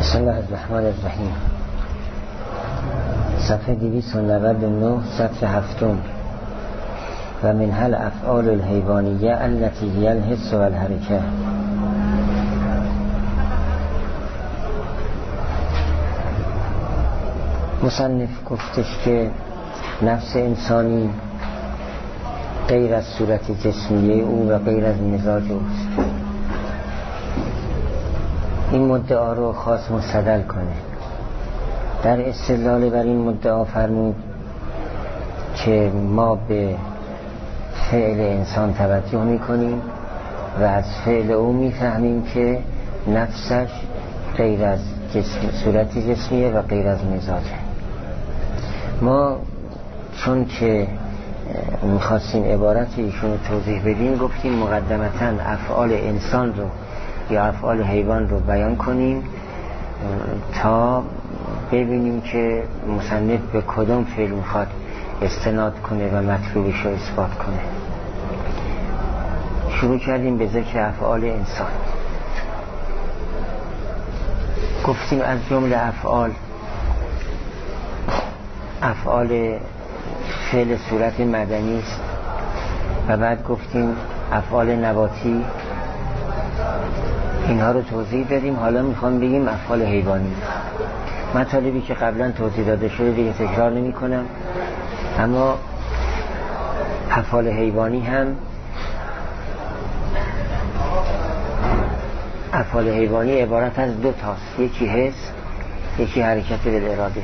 بسم الله الرحمن الرحیم. صفحه 299 صفحه 7. و منها الافعال الحیوانیه التي هي الحس والحرکه. مصنف گفتش که نفس انسانی غیر از صورت جسمیه او و غیر از مزاج اوست. این مدعا رو خواست مستدل کنه. در استدلال بر این مدعا فرمود که ما به فعل انسان توجه میکنیم و از فعل او میفهمیم که نفسش غیر از صورت جسمیه و غیر از مزاجه. ما چون که میخواستیم عبارت ایشون رو توضیح بدیم گفتیم مقدمتاً افعال انسان رو یا افعال حیوان رو بیان کنیم تا ببینیم که مصنف به کدام فعل میخواد استناد کنه و مطلوبش رو اثبات کنه. شروع کردیم به ذکر افعال انسان. گفتیم از جمله افعال فعل صورت مدنی است و بعد گفتیم افعال نباتی، اینها رو توضیح دادیم. حالا میخوام بگیم افعال حیوانی. مطالبی که قبلا توضیح داده شده دیگه تکرار نمی کنم، اما افعال حیوانی هم افعال حیوانی عبارت از دو تاست، یکی حس، یکی حرکت بالاراده.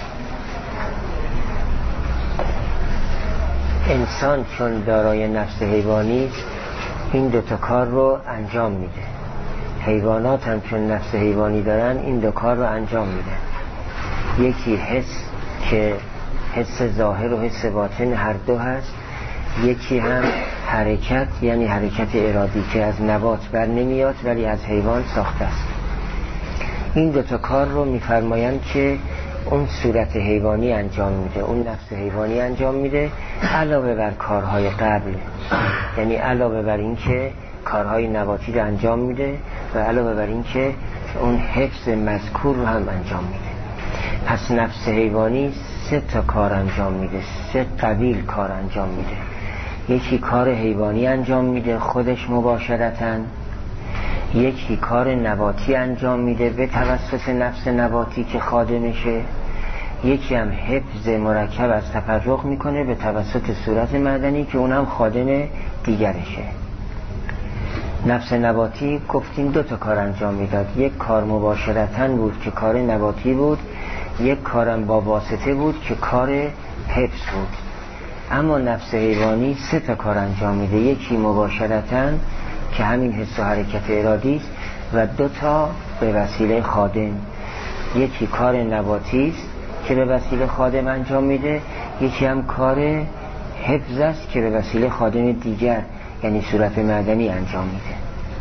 انسان چون دارای نفس حیوانی این دوتا کار رو انجام میده. حیوانات هم چون نفس حیوانی دارن این دو کار رو انجام میده. یکی حس که حس ظاهر و حس باطن هر دو هست، یکی هم حرکت یعنی حرکت ارادی که از نبات بر نمیاد ولی از حیوان ساخته است. این دوتا کار رو میفرمایند که اون صورت حیوانی انجام میده، اون نفس حیوانی انجام میده، علاوه بر کارهای قبل، یعنی علاوه بر این که کارهای نباتی رو انجام میده و علاوه بر این که اون حفظ مذکور رو هم انجام میده. پس نفس حیوانی 3 تا کار انجام میده، 3 قبیل کار انجام میده. یکی کار حیوانی انجام میده خودش مباشرتاً، یکی کار نباتی انجام میده به توسط نفس نباتی که خادمشه، یکی هم حفظ مرکب از تفرق میکنه به توسط صورت معدنی که اونم خادم دیگرشه. نفس نباتی گفتیم 2 تا کار انجام میداد، یک کار مباشرتاً بود که کار نباتی بود، یک کارم با واسطه بود که کار حفظ بود. اما نفس حیوانی 3 تا کار انجام میده، یکی مباشرتاً که همین حس و حرکت ارادی است و 2 تا به وسیله خادم. یکی کار نباتی است که به وسیله خادم انجام میده، یکی هم کار حفظ است که به وسیله خادم دیگر یعنی صورت معدنی انجام میده.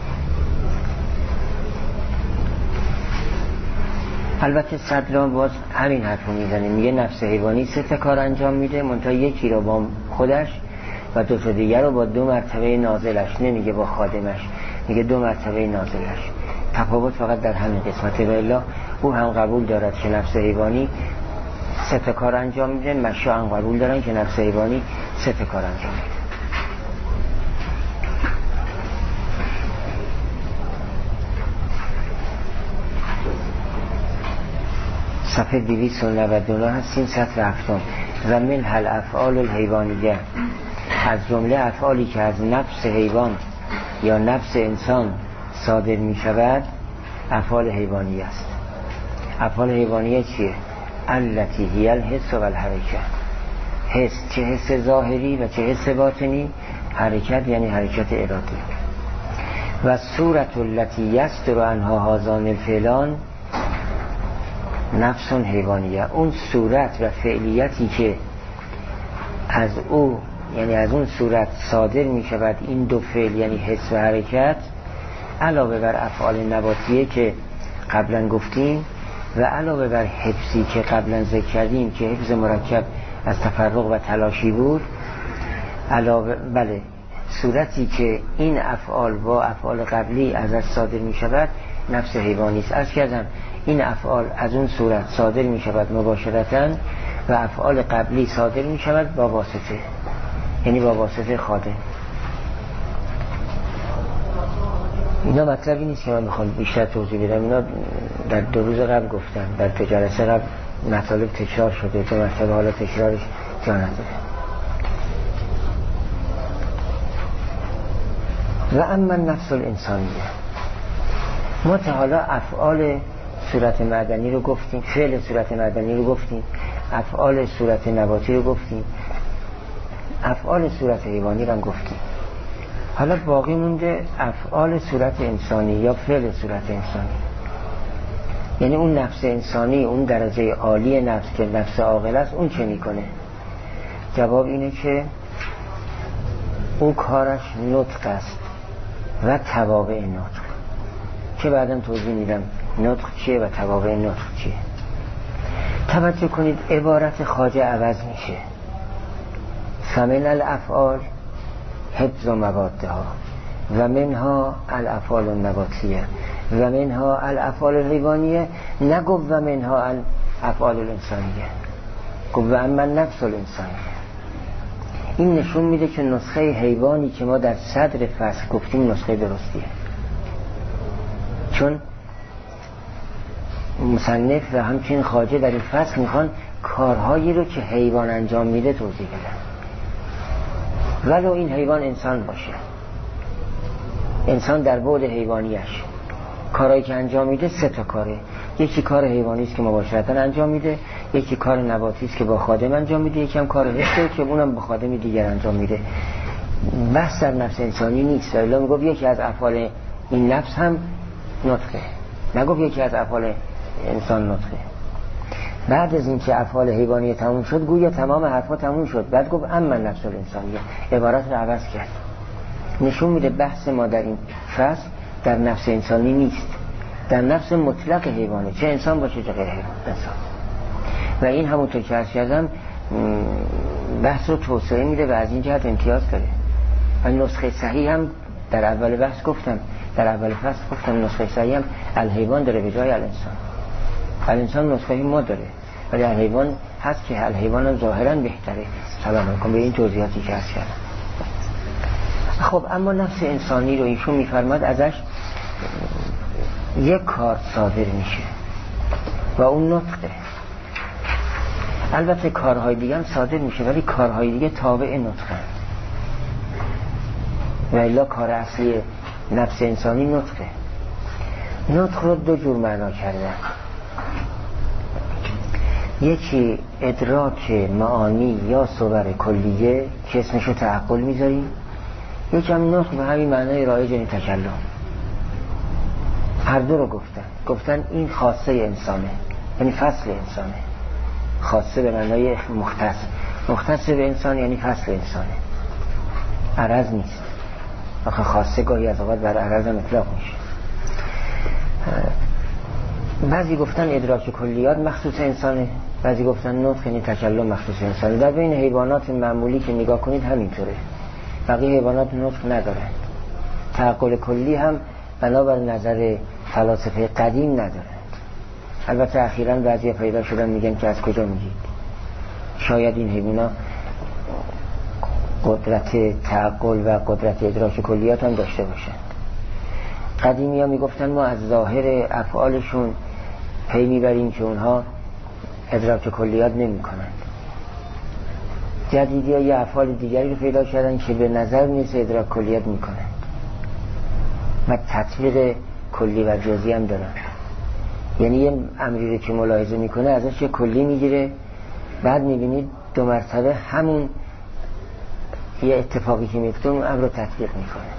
البته صدرا باز همین حرف رو میزنه، میگه نفس حیوانی 3 تا کار انجام میده، منتها یکی رو با خودش و 2 تا دیگر رو با 2 مرتبه نازلش، نمیگه با خادمش، میگه 2 مرتبه نازلش. تفاوت فقط در همین قسمته. و الا او هم قبول دارد که نفس حیوانی 3 تا کار انجام میده، مشا هم قبول دارن که نفس حیوانی 3 تا کار انجام میده. صفحه 299 هستیم، سطر 7. و منها الافعال الحیوانیه، از جمله افعالی که از نفس حیوان یا نفس انسان صادر می شود افعال حیوانیه است. افعال حیوانیه چیه؟ التی هی الحس و الحرکه. حس، چه حس ظاهری و چه حس باطنی، حرکت یعنی حرکت ارادی. و صورت التی یصدر عنها هذان الفعلان نفس حیوانیه. اون صورت و فعلیتی که از او یعنی از اون صورت صادر می شود این 2 فعل یعنی حس و حرکت، علاوه بر افعال نباتیه که قبلا گفتیم و علاوه بر حفظی که قبلا ذکر کردیم که حفظ مرکب از تفرق و تلاشی بود، علاوه صورتی که این افعال با افعال قبلی ازش صادر می شود نفس حیوانی است. از کردم این افعال از اون صورت صادر می شود مباشرتاً و افعال قبلی صادر می شود با واسطه، یعنی با واسطه خادم. اینا مطلبی نیست که من بخوام بیشتر توضیح بدم، اینا در 2 روز قبل گفتم، در 2 جلسه قبل مطالب تکرار شده، 2 مرتبه حالا تکرارش جا نداره. و اما نفس الانسانیه، ما تا حالا افعال صورت معدنی رو گفتیم، فعل صورت معدنی رو گفتیم، افعال صورت نباتی رو گفتیم، افعال صورت حیوانی رو هم گفتیم. حالا باقی مونده افعال صورت انسانی یا فعل صورت انسانی، یعنی اون نفس انسانی، اون درجه عالی نفس که نفس عاقل است، اون چه میکنه؟ جواب اینه که اون کارش نطق است و توابع نطق، که بعدم توضیح میدم نطق چیه و توابع نطق چیه. توجه کنید عبارت خواجه عوض میشه، فمن الافعال حفظ و موادها و منها الافعال النباتیه و منها الافعال الحیوانیه، نگو و منها الافعال الانسانیه، گو و اما نفس الانسانیه. این نشون میده که نسخه حیوانی که ما در صدر فصل گفتیم نسخه درستیه، چون مصنف و همچنین خواجه در این فصل میخوان کارهایی رو که حیوان انجام میده توضیح بدن، ولو این حیوان انسان باشه، انسان در بعد حیوانیش کارهایی که انجام میده 3 تا کاره، یکی کار حیوانی است که مباشرتا انجام میده، یکی کار نباتی است که با خادم انجام میده، یکی هم کار حسه که اونم با خادم دیگر انجام میده. بحث در نفس انسانی نیست، ولی میگه یکی از افعال این نفس هم نطقه، نگفت یکی از افعال انسان نطقه. بعد از اینکه افعال حیوانی تموم شد گویا تمام حرفا تموم شد، بعد گفت اما نفس الانسانیه، عبارت رو عوض کرد. نشون میده بحث ما در این فصل در نفس انسانی نیست، در نفس مطلق حیوانه، چه انسان باشه چه غیر انسان. و این همونطور که عرض کردم بحث رو توسعه میده و از این جهت امتیاز داره. و نسخه صحیح هم در اول بحث گفتم، در اول فصل گفتم نسخه صحیح هم الحیوان داره به جای الانسان. الانسان نسخه ما داره ولی الحیوان هست که الحیوان هم ظاهرا بهتره. سلام علیکم به این توضیحاتی که عرض کردم. خب اما نفس انسانی رو ایشون میفرماد ازش یک کار صادر میشه و اون نطقه. البته کارهای دیگه هم صادر میشه ولی کارهای دیگه تابع نطقه، و الا کار اصلی نفس انسانی نطقه. نطق رو 2 جور معنا کردن، یکی ادراک معانی یا صور کلیه که اسمشو تعقل میذاریم، یکی هم نطق به همین معنای رایج این تکلم. هر 2 رو گفتن این خاصه انسانه، یعنی فصل انسانه. خاصه به معنای مختص به انسان یعنی فصل انسانه، عرض نیست. آخه خاصه گاهی از اوقات بر عرض هم اطلاق میشه. بعضی گفتن ادراک کلیات مخصوص انسانه، بعضی گفتن نطق یعنی تکلم مخصوص انسانه. در بین حیوانات معمولی که نگاه کنید همینطوره، بقیه حیوانات نطق ندارن. تعقل کلی هم بنابر نظر فلاسفه قدیم ندارن. البته اخیراً بعضی پیدا شدن میگن که از کجا میگید، شاید این حیوانات قدرت تعقل و قدرت ادراک کلیات هم داشته باشن. قدیمی ها میگفتن ما از ظاهر افعالشون پی میبریم که اونها ادراک کلیات نمی کنند. جدیدی ها یه افعال دیگری رو پیدا کردن که به نظر میرسه ادراک کلیات می کنند و تطبیق کلی و جزئی هم دارن. یعنی یه امری رو که ملاحظه میکنه ازش یه کلی میگیره، بعد میبینید 2 مرتبه همون یه اتفاقی که میفته اون امر رو تطبیق میکنه.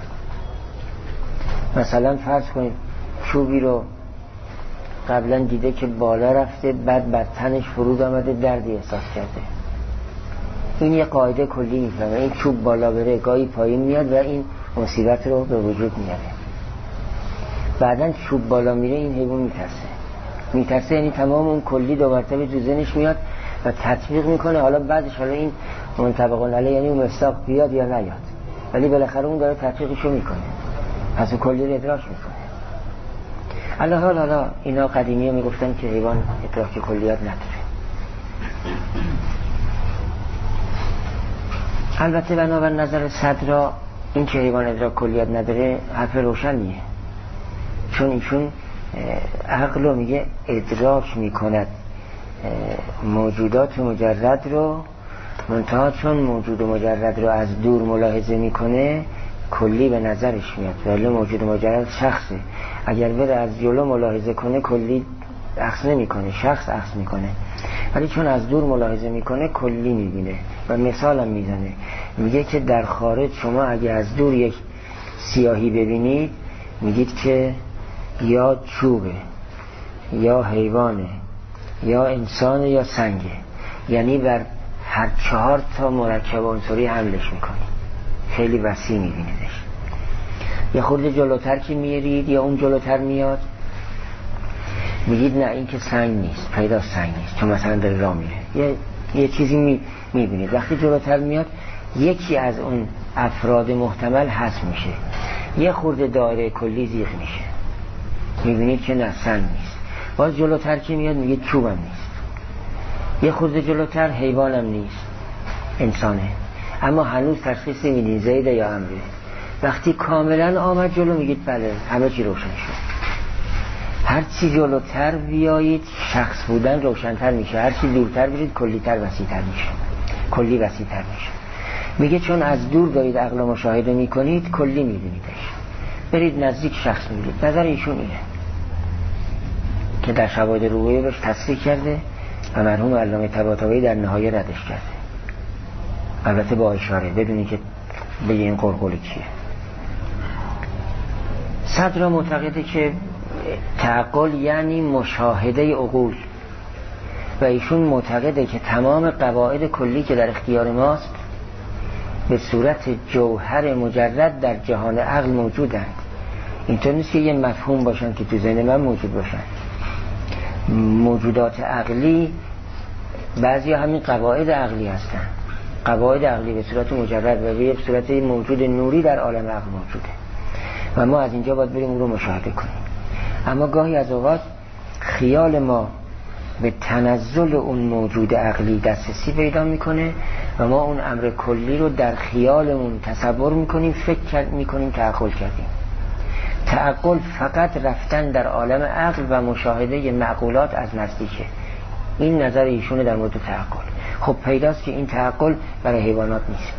مثلا فرض کنید چوبی رو قبلا دیده که بالا رفته، بعد بر تنش فرود آمده، دردی احساس کرده. این یه قاعده کلی میفهمه این چوب بالا بره گاهی پایین میاد و این مصیبت رو به وجود میاره. بعدن چوب بالا میره این حیوان میترسه، یعنی تمام اون کلی 2 مرتبه تو ذهنش میاد و تطبیق میکنه. حالا بعدش حالا این منطبق علیه یعنی اون مصداق بیاد یا نیاد، ولی بالاخره اون داره تطبیقشو میکنه، پس اون کلی رو ادراک میکنه. حالا اینا قدیمی ها میگفتن که حیوان ادراک کلیات نداره. البته بنابر نظر صدرا این که حیوان ادراک کلیات نداره حرف روشنیه، چون ایشون عقل رو میگه ادراک میکند موجودات مجرد رو، منتها چون موجود مجرد رو از دور ملاحظه میکنه کلی به نظرش میاد، ولی موجود مجرد شخصه. اگر بره از جلو ملاحظه کنه کلی عکس نمیکنه، شخص عکس میکنه، ولی چون از دور ملاحظه میکنه کلی میبینه. و مثالم میزنه، میگه که در خارج شما اگه از دور یک سیاهی ببینید میگید که یا چوبه یا حیوانه یا انسانه یا سنگه، یعنی بر هر 4 تا مرکب عنصری حملش میکنید، خیلی وسیع میبینیدش. یه خورده جلوتر که میرید یا اون جلوتر میاد میگید نه این که سنگ نیست، پیدا سنگ نیست، چون مثلا در راه میره یه چیزی میبینید. وقتی جلوتر میاد یکی از اون افراد محتمل حذف میشه، یه خورده دایره کلی زیغ میشه، میبینید که نه سنگ نیست. باز جلوتر که میاد میگید چوبم نیست، یه خورده جلوتر حیوانم نیست، انسانه، اما هنوز تشخیص نمیدین زیده یا امره. وقتی کاملا آمد جلو میگید بله همه چی روشن شد. هر چی جلوتر بیایید شخص بودن روشن‌تر میشه، هر چی دورتر برید کلی‌تر وسیع‌تر میشه، کلی وسیع‌تر میشه. میگه چون از دور دارید عقل رو مشاهده میکنید کلی میبینیدش، برید نزدیک شخص میبینید. نظر ایشون اینه که در شواهد روحیه بهش تصریح کرده و مرحوم علامه طباطبایی در نهایه ردش کرده، البته با اشاره، بدونی که به این قرقل چیه. صدر معتقده که تعقل یعنی مشاهده عقول و ایشون معتقده که تمام قواعد کلی که در اختیار ماست به صورت جوهر مجرد در جهان عقل موجودند. اینطور نیست که یه مفهوم باشن که تو ذهن من موجود باشن. موجودات عقلی بعضی همین قواعد عقلی هستن، قواعد عقلی به صورت مجرد و به صورت موجود نوری در عالم عقل موجوده و ما از اینجا باید بریم اون رو مشاهده کنیم. اما گاهی از اوقات خیال ما به تنزل اون موجود عقلی دسترسی پیدا میکنه و ما اون امر کلی رو در خیالمون تصور میکنیم، فکر میکنیم تعقل کردیم. تعقل فقط رفتن در عالم عقل و مشاهده معقولات از نزدیکه. این نظر ایشونه در مورد تعقل. خب پیداست که این تعقل برای حیوانات نیست.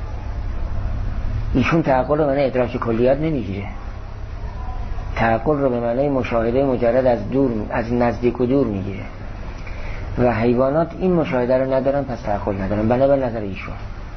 ایشون تعقل رو معنی ادراک کلیات نمیگیره، تعقل رو به معنی مشاهده مجرد از دور، از نزدیک و دور میگیره و حیوانات این مشاهده رو ندارن، پس تعقل ندارن بنابر نظر ایشون.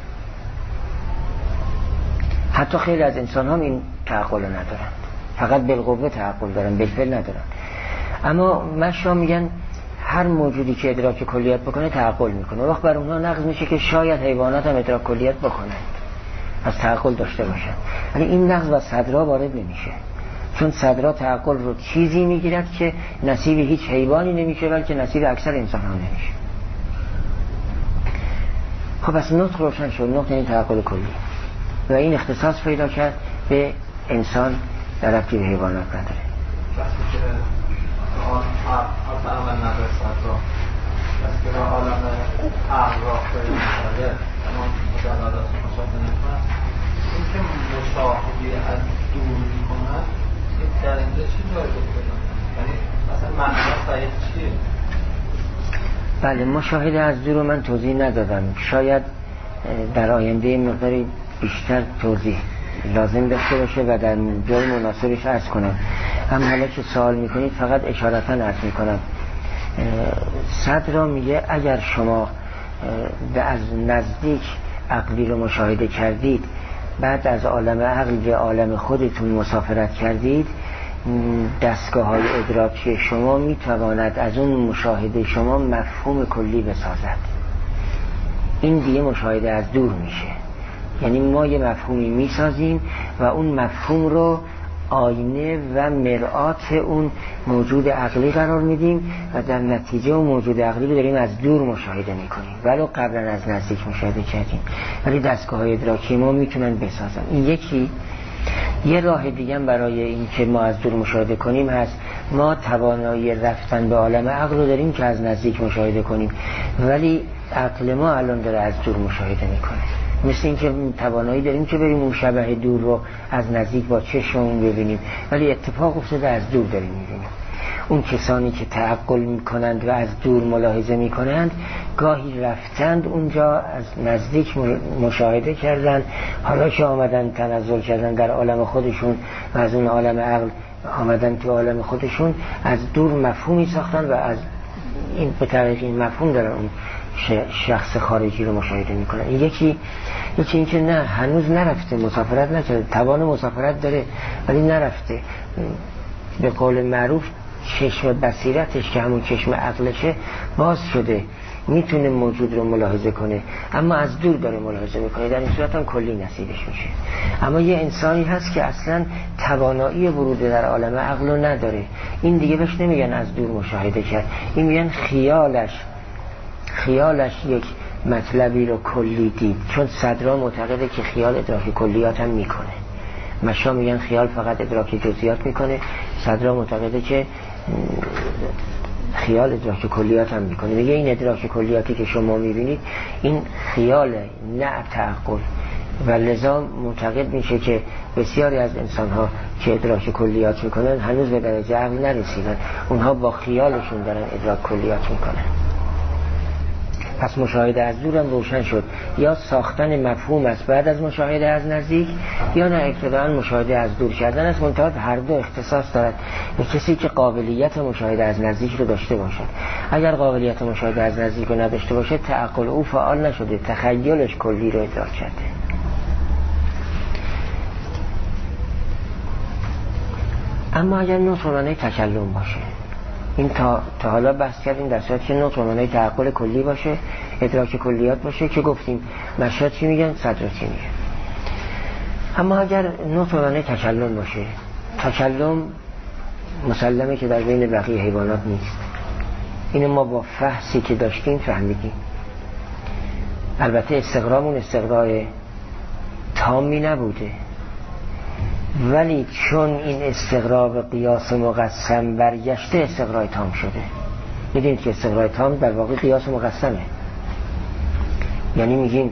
حتی خیلی از انسان هم این تعقل رو ندارن، فقط بالقوه تعقل دارن، بالفعل ندارن. اما مشا میگن هر موجودی که ادراک کلیات بکنه تعقل میکنه. وقت بر اونها نقض میشه که شاید حیوانات هم ادراک کلیات بکنن، از تعقل داشته باشن، ولی این نقض و صدرا وارد نمیشه، چون صدرا تعقل رو چیزی میگیرد که نصیب هیچ حیوانی نمیشه بلکه نصیب اکثر انسان ها نمیشه. خب پس نطق روشن شد، نطق این تعقل کلی و این اختصاص پیدا کرد به انسان، در ربطی به حیوانات نداره. عالم نداره صدرا بس که عالم اعراف داره تمام مجردات مشاهده نکنه، این که مشاهده از دور میکنه در اینجا چی جای بکنه؟ یعنی مثلا معنیش باید چیه؟ بله مشاهده از دور رو من توضیح ندادم، شاید در آینده مقداری بیشتر توضیح لازم داشته باشه و در جای مناسبش عرض کنم. اما حالا که سوال میکنید فقط اشارتا عرض میکنم. صدرا میگه اگر شما از نزدیک عقلی رو مشاهده کردید، بعد از عالم عقل به عالم خودتون مسافرت کردید، دستگاه های ادراکی شما میتواند از اون مشاهده شما مفهوم کلی بسازد. این دیگه مشاهده از دور میشه، یعنی ما یه مفهومی میسازیم و اون مفهوم رو آینه و مرآت اون موجود عقلی قرار میدیم و در نتیجه اون موجود عقلی رو داریم از دور مشاهده میکنیم ولو قبلا از نزدیک مشاهده کردیم، ولی دستگاه های ادراکی ما میتونن بسازن. این یکی. یه راه دیگه برای این که ما از دور مشاهده کنیم هست، ما توانایی رفتن به عالم عقل رو داریم که از نزدیک مشاهده کنیم، ولی عقل ما الان داره از دور مشاهده میکنه. مثل این که توانایی داریم که بریم اون شبح دور رو از نزدیک با چشممون ببینیم، ولی اتفاق افتاده از دور داریم میبینیم. اون کسانی که تعقل میکنند و از دور ملاحظه میکنند، گاهی رفتند اونجا از نزدیک مشاهده کردند، حالا که آمدن تنزل کردن در عالم خودشون و از اون عالم عقل آمدن تو عالم خودشون، از دور مفهومی ساختن و از این به طریق این مفهوم دارن اون شخص خارجی رو مشاهده میکنن. این یکی این که نه، هنوز نرفته، مسافرت نکرده، توان مسافرت داره ولی نرفته. به قول معروف چشم بصیرتش که همون چشم عقلشه باز شده، میتونه موجود رو ملاحظه کنه، اما از دور داره ملاحظه میکنه، در این صورت هم کلی نصیبش میشه. اما یه انسانی هست که اصلا توانایی ورود در عالم عقل رو نداره، این دیگه بهش نمیگن از دور مشاهده کرد، این میگن خیالش یک مطلبی رو کلی دید، چون صدرا معتقده که خیال ادراک کلیات هم میکنه. مشا میگن خیال فقط ادراک جزئیات میکنه، صدرا معتقده که خیال ادراک کلیات هم میکنه. میگه این ادراک کلیاتی که شما میبینید این خیاله، نه تعقل، و لذا معتقد میشه که بسیاری از انسانها که ادراک کلیات میکنن هنوز به درجه عقل نرسیدن، اونها با خیالشون دارن ادراک کلیات میکنن. پس مشاهده از دور هم روشن شد، یا ساختن مفهوم است بعد از مشاهده از نزدیک، یا نه ابتداء مشاهده از دور کردن است. منتها هر دو اختصاص دارد به کسی که قابلیت مشاهده از نزدیک رو داشته باشد. اگر قابلیت مشاهده از نزدیک رو نداشته باشه، تعقل او فعال نشده، تخیلش کلی رو ادراک کرده. اما اگر نطق معنی تکلم باشه، این تا حالا بحث کردیم، در صورتی که نطق معنی تعقل کلی باشه، ادراک کلیات باشه، که گفتیم مشهد چی میگن، صدر چی میگن. اما اگر نطق معنی تکلم باشه، تکلم مسلمه که در بین بقیه حیوانات نیست، اینو ما با فحصی که داشتیم فهمیدیم. البته استقرامون استقرار تامی نبوده، ولی چون این استقرار به قیاس مقسم برگشته، استقرار تام شده. میدونید که استقرار تام در واقع قیاس مقسمه، یعنی میگیم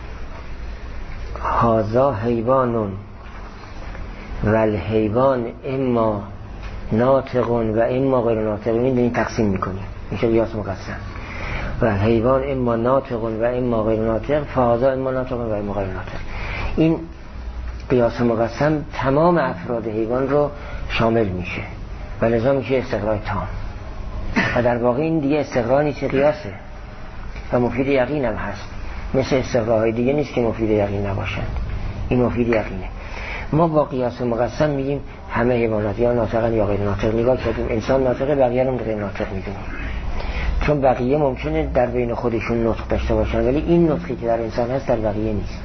هذا حیوان و الحیوان اما ناطق و اما غیر ناطق، این تقسیم میکنیم، میشه قیاس مقسم. و الحیوان اما ناطق و اما غیر ناطق، فهذا اما ناطق و اما غیر ناطق. این قیاس مقسم تمام افراد حیوان رو شامل میشه و لذا میشه استقرار تام. و در واقع این دیگه استقرار نیست، قیاسه و مفید یقین هم هست، مثل استقرارهای دیگه نیست که مفید یقین نباشند، این مفید یقینه. ما با قیاس مقسم میگیم همه حیوانات یا ناطقن یا غیر ناطق. نگاه کردیم انسان ناطقه، بقیه رو غیر ناطق میدونیم، چون بقیه ممکنه در بین خودشون نطق داشته باشن، ولی این نطقی که در انسان هست در بقیه نیست.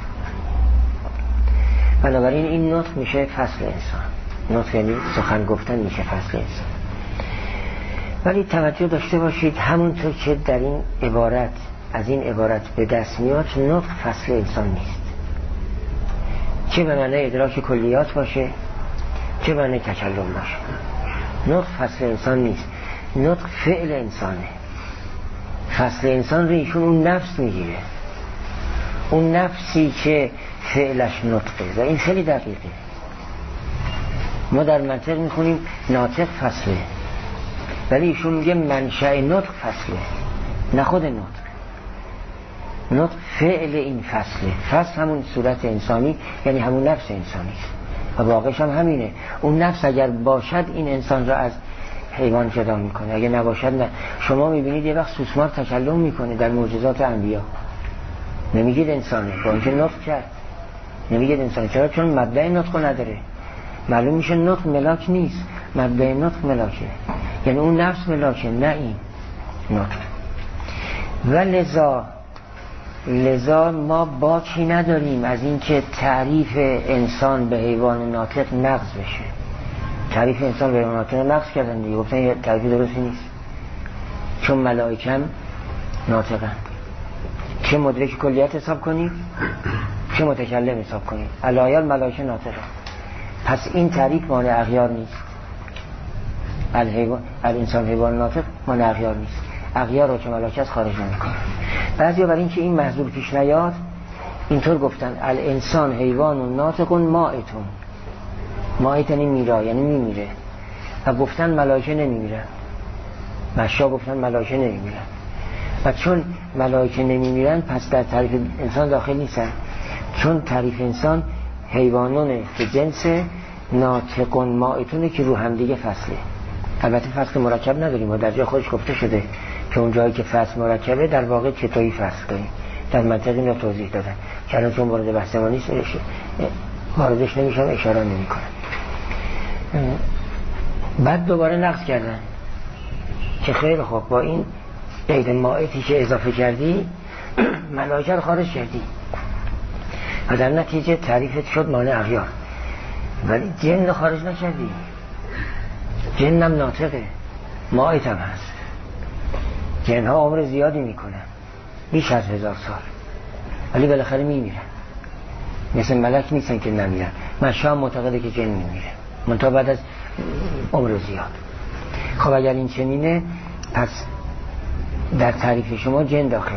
بنابراین این نطق میشه فصل انسان. نطق یعنی سخن گفتن، میشه فصل انسان. ولی توجه داشته باشید همونطور که در این عبارت، از این عبارت به دست میاد، نطق فصل انسان نیست، چه به معنی ادراک کلیات باشه چه به معنی تکلم باشه. نطق فصل انسان نیست، نطق فعل انسانه. فصل انسان رو ایشون اون نفس میگیره، اون نفسی که فعلش نطقه، و این خیلی دقیقه. ما در منطق میخونیم ناطق فصله، ولی ایشون میگه منشأ نطق فصله، نه خود نطق. نطق فعل این فصله. فصل همون صورت انسانی، یعنی همون نفس انسانی است و واقعش هم همینه. اون نفس اگر باشد این انسان را از حیوان جدا میکنه، اگر نباشد نه. شما میبینید یه وقت سوسمار تکلم میکنه در معجزات انبیا، نمیگید انسانه، با اینکه نطق کرد نمیگید انسانه. چرا؟ چون مبدأ نطق نداره. معلوم میشه نطق ملاک نیست، مبدأ نطق ملاکه، یعنی اون نفس ملاکه، نه این نطق. و لذا ما باکی نداریم از اینکه تعریف انسان به حیوان ناطق نقض بشه. تعریف انسان به حیوان ناطق نقض کردن دیگه، گفتن یه تعریف درستی نیست، چون ملائکه هم ناطقن. چه مدرک کلیت حساب کنیم چه متکلم حساب کنیم، علایل ملائکه ناطقه. پس این تعریف مانع اغیار نیست. الانسان حیوان ناطق مانع اغیار نیست. اغیار رو که ملاکت خارج نمیکنه. بعضیا برای اینکه این محذور پیش نیاد اینطور گفتن الانسان حیوان ناطق مائتون. مائت یعنی میرا، یعنی میمیره. و گفتن ملائکه نمیمیرن. مشا گفتن ملائکه نمیمیرن. و چون ملائکه نمیمیرن پس در تعریف انسان داخل نیستن. چون تعریف انسان حیوانونه که جنس ناطقون مائتونه که رو هم دیگه فصله. البته فصل مرکب نداریم و در جای خودش گفته شده که اون جایی که فصل مرکبه در واقع چطوری فصل داریم. در منطقی این رو توضیح دادن که الان چون وارد بحث ما نیست واردش نمیشم اشاره نمی کنم. بعد دوباره نقص کردن که خیلی خوب با این قید مائتی که اضافه کردی ملائکه رو خارج کردی و در نتیجه تعریفت شد مانع اغیار، ولی جن رو خارج نکردی. جن هم ناطقه، مائت هم هست. جن ها عمر زیادی میکنن، بیش از 1000 سال، ولی بالاخره میمیرن. مثل ملک نیستن که نمیرن. مشا هم معتقده که جن میمیره منتها بعد از عمر زیاد. خب اگر این چنینه پس در تعریف شما جن داخله.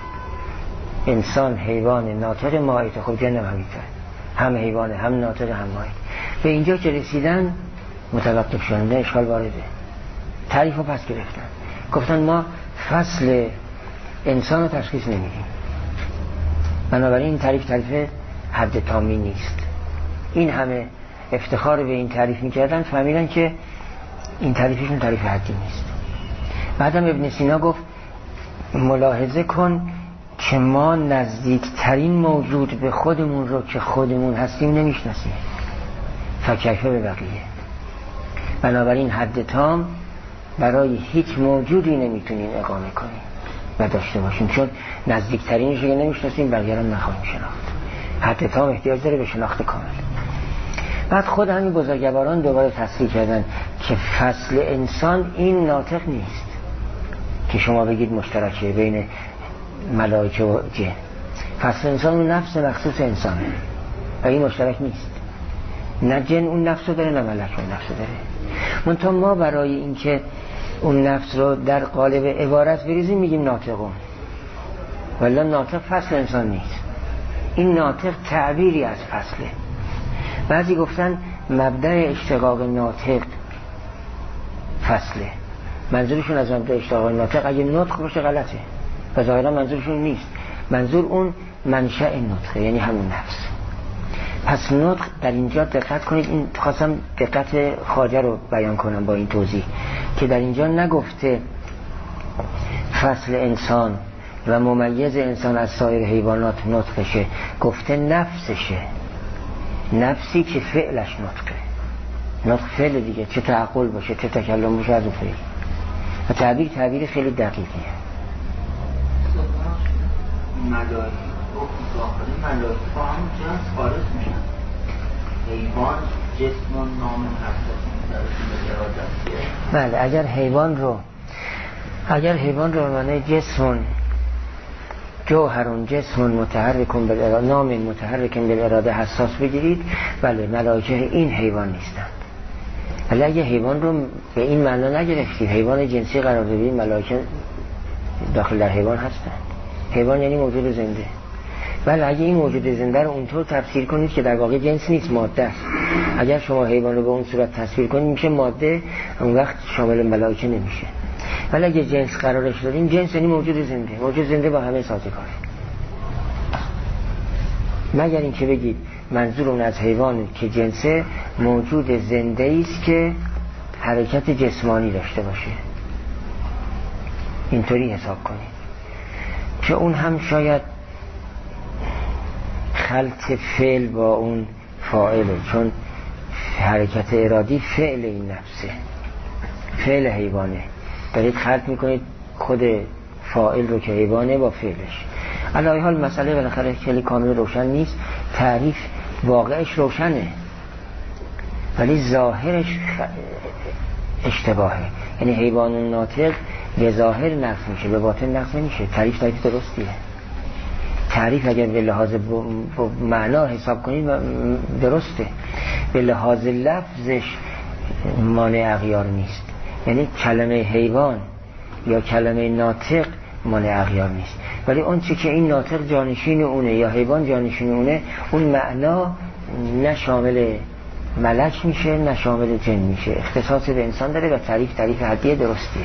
انسان حیوان ناطق مائت. خب جن هم همینطور، هم حیوانه هم ناطق هم مائت. به اینجا که رسیدن متوقف شدن، اشکال وارده. تعریف رو پس گرفتن، گفتن ما فصل انسان رو تشخیص نمیدیم، بنابراین این تعریف حد تامی نیست. این همه افتخار به این تعریف میکردن، فهمیدن که این تعریفشون تعریف حدی نیست. بعدم ابن سینا گفت ملاحظه کن که ما نزدیکترین موجود به خودمون رو که خودمون هستیم نمیشناسیم، فکیفه به بقیه. بنابراین حد تام برای هیچ موجودی نمیتونیم اقامه کنیم و داشته باشیم، چون نزدیکترینش رو نمیشناسیم، بقیه رو نخواهیم شناخت. حد تام احتیاج داره به شناخت کامل. بعد خود همین بزرگواران دوباره تصریح کردن که فصل انسان این ناطق نیست که شما بگید مشترکه بین ملائکه و جن. فصل انسان اون نفس مخصوص انسانه و این مشترک نیست. نه جن اون نفس رو داره نه ملک اون نفس رو داره. منتها ما برای اینکه اون نفس رو در قالب عبارت بریزیم میگیم ناطقون، ولی ناطق فصل انسان نیست. این ناطق تعبیری از فصله. بعضی گفتن مبدأ اشتقاق ناطق فصله. منظورشون از مبدأ اشتقاق ناطق اگه نطق باشه غلطه و ظاهرا منظورشون نیست. منظور اون منشأ نطقه، یعنی همون نفس. پس نطق در اینجا دقت کنید، این خواستم دقت خواجه رو بیان کنم با این توضیح که در اینجا نگفته فصل انسان و ممیز انسان از سایر حیوانات نطقشه، گفته نفسشه. نفسی که فعلش نطقه. نطق فعل دیگه، چه تعقل باشه چه تکلم باشه از اون فعل. و تعبیر خیلی دقیقیه. ملائکه داخل ملائکه با همون جنس خارج میشن. حیوان جسم و نام هست. بله، اگر حیوان رو معنی جسم جوهرون جسم متحرکون بالاراده، نام متحرکون بالاراده حساس بگیرید، بله ملائکه این حیوان نیستن. ولی اگه حیوان رو به این معنا نگرفتید، حیوان جنسی قرار بدید، ملائکه داخل در حیوان هستن. حیوان یعنی موجود زنده. ولی اگه این موجود زنده رو اونطور تفسیر کنید که در واقع جنس نیست، ماده است. اگر شما حیوان رو به اون صورت تصویر کنید میشه ماده، اون وقت شامل ملائکه نمیشه. ولی اگه جنس قرارش دادیم، جنس یعنی موجود زنده. موجود زنده با همه سازگاره. مگر این که بگید منظور اون از حیوان که جنسه موجود زنده است که حرکت جسمانی داشته باشه، اینطوری حساب کنید که اون هم شاید خلط فعل با اون فاعله، چون حرکت ارادی فعل این نفسه، فعل حیوانه. دارید خلط میکنید خود فاعل رو که حیوانه با فعلش. علی حال مسئله بالاخره خیلی کامل روشن نیست. تعریف واقعش روشنه ولی ظاهرش اشتباهه. یعنی حیوان ناطق به ظاهر نقص میشه، به باطن نقص نمیشه. تعریف درستیه. تعریف اگر به لحاظ معنا حساب کنید درسته. به لحاظ لفظش مانع اغیار نیست، یعنی کلمه حیوان یا کلمه ناطق مانع اغیار نیست، ولی اون چی که این ناطق جانشین اونه یا حیوان جانشین اونه، اون معنا نه شامل ملک میشه نه شامل جن میشه، اختصاص به انسان داره و تعریف حدیه درستیه.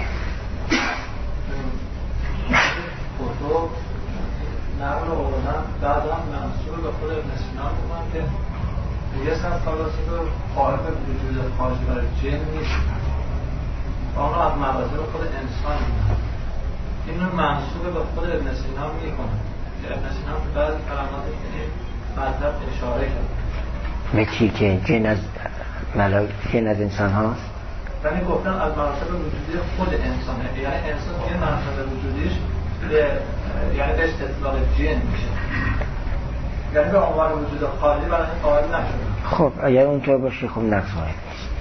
نقل قرآن بعد هم منصور به خود ابن سینا بودن که یه سر فلاسفه قائل به وجود خارج برای جن نیست، آن را از مراتب خود انسان میدن. این رو منصور به خود ابن سینا میکنه که ابن سینا به بعضی کلماتش به این مطلب اشاره کرد. به کی که جن از انسان هاست؟ یعنی گفتن از مراتب وجودی خود انسانه، یعنی انسان یه مراتب وجودیش یعنی به استطلاق جن میشه، یعنی به عنوان وجود خالی برای قائل نشده. خب اگر اونطور باشه خب نقص وارد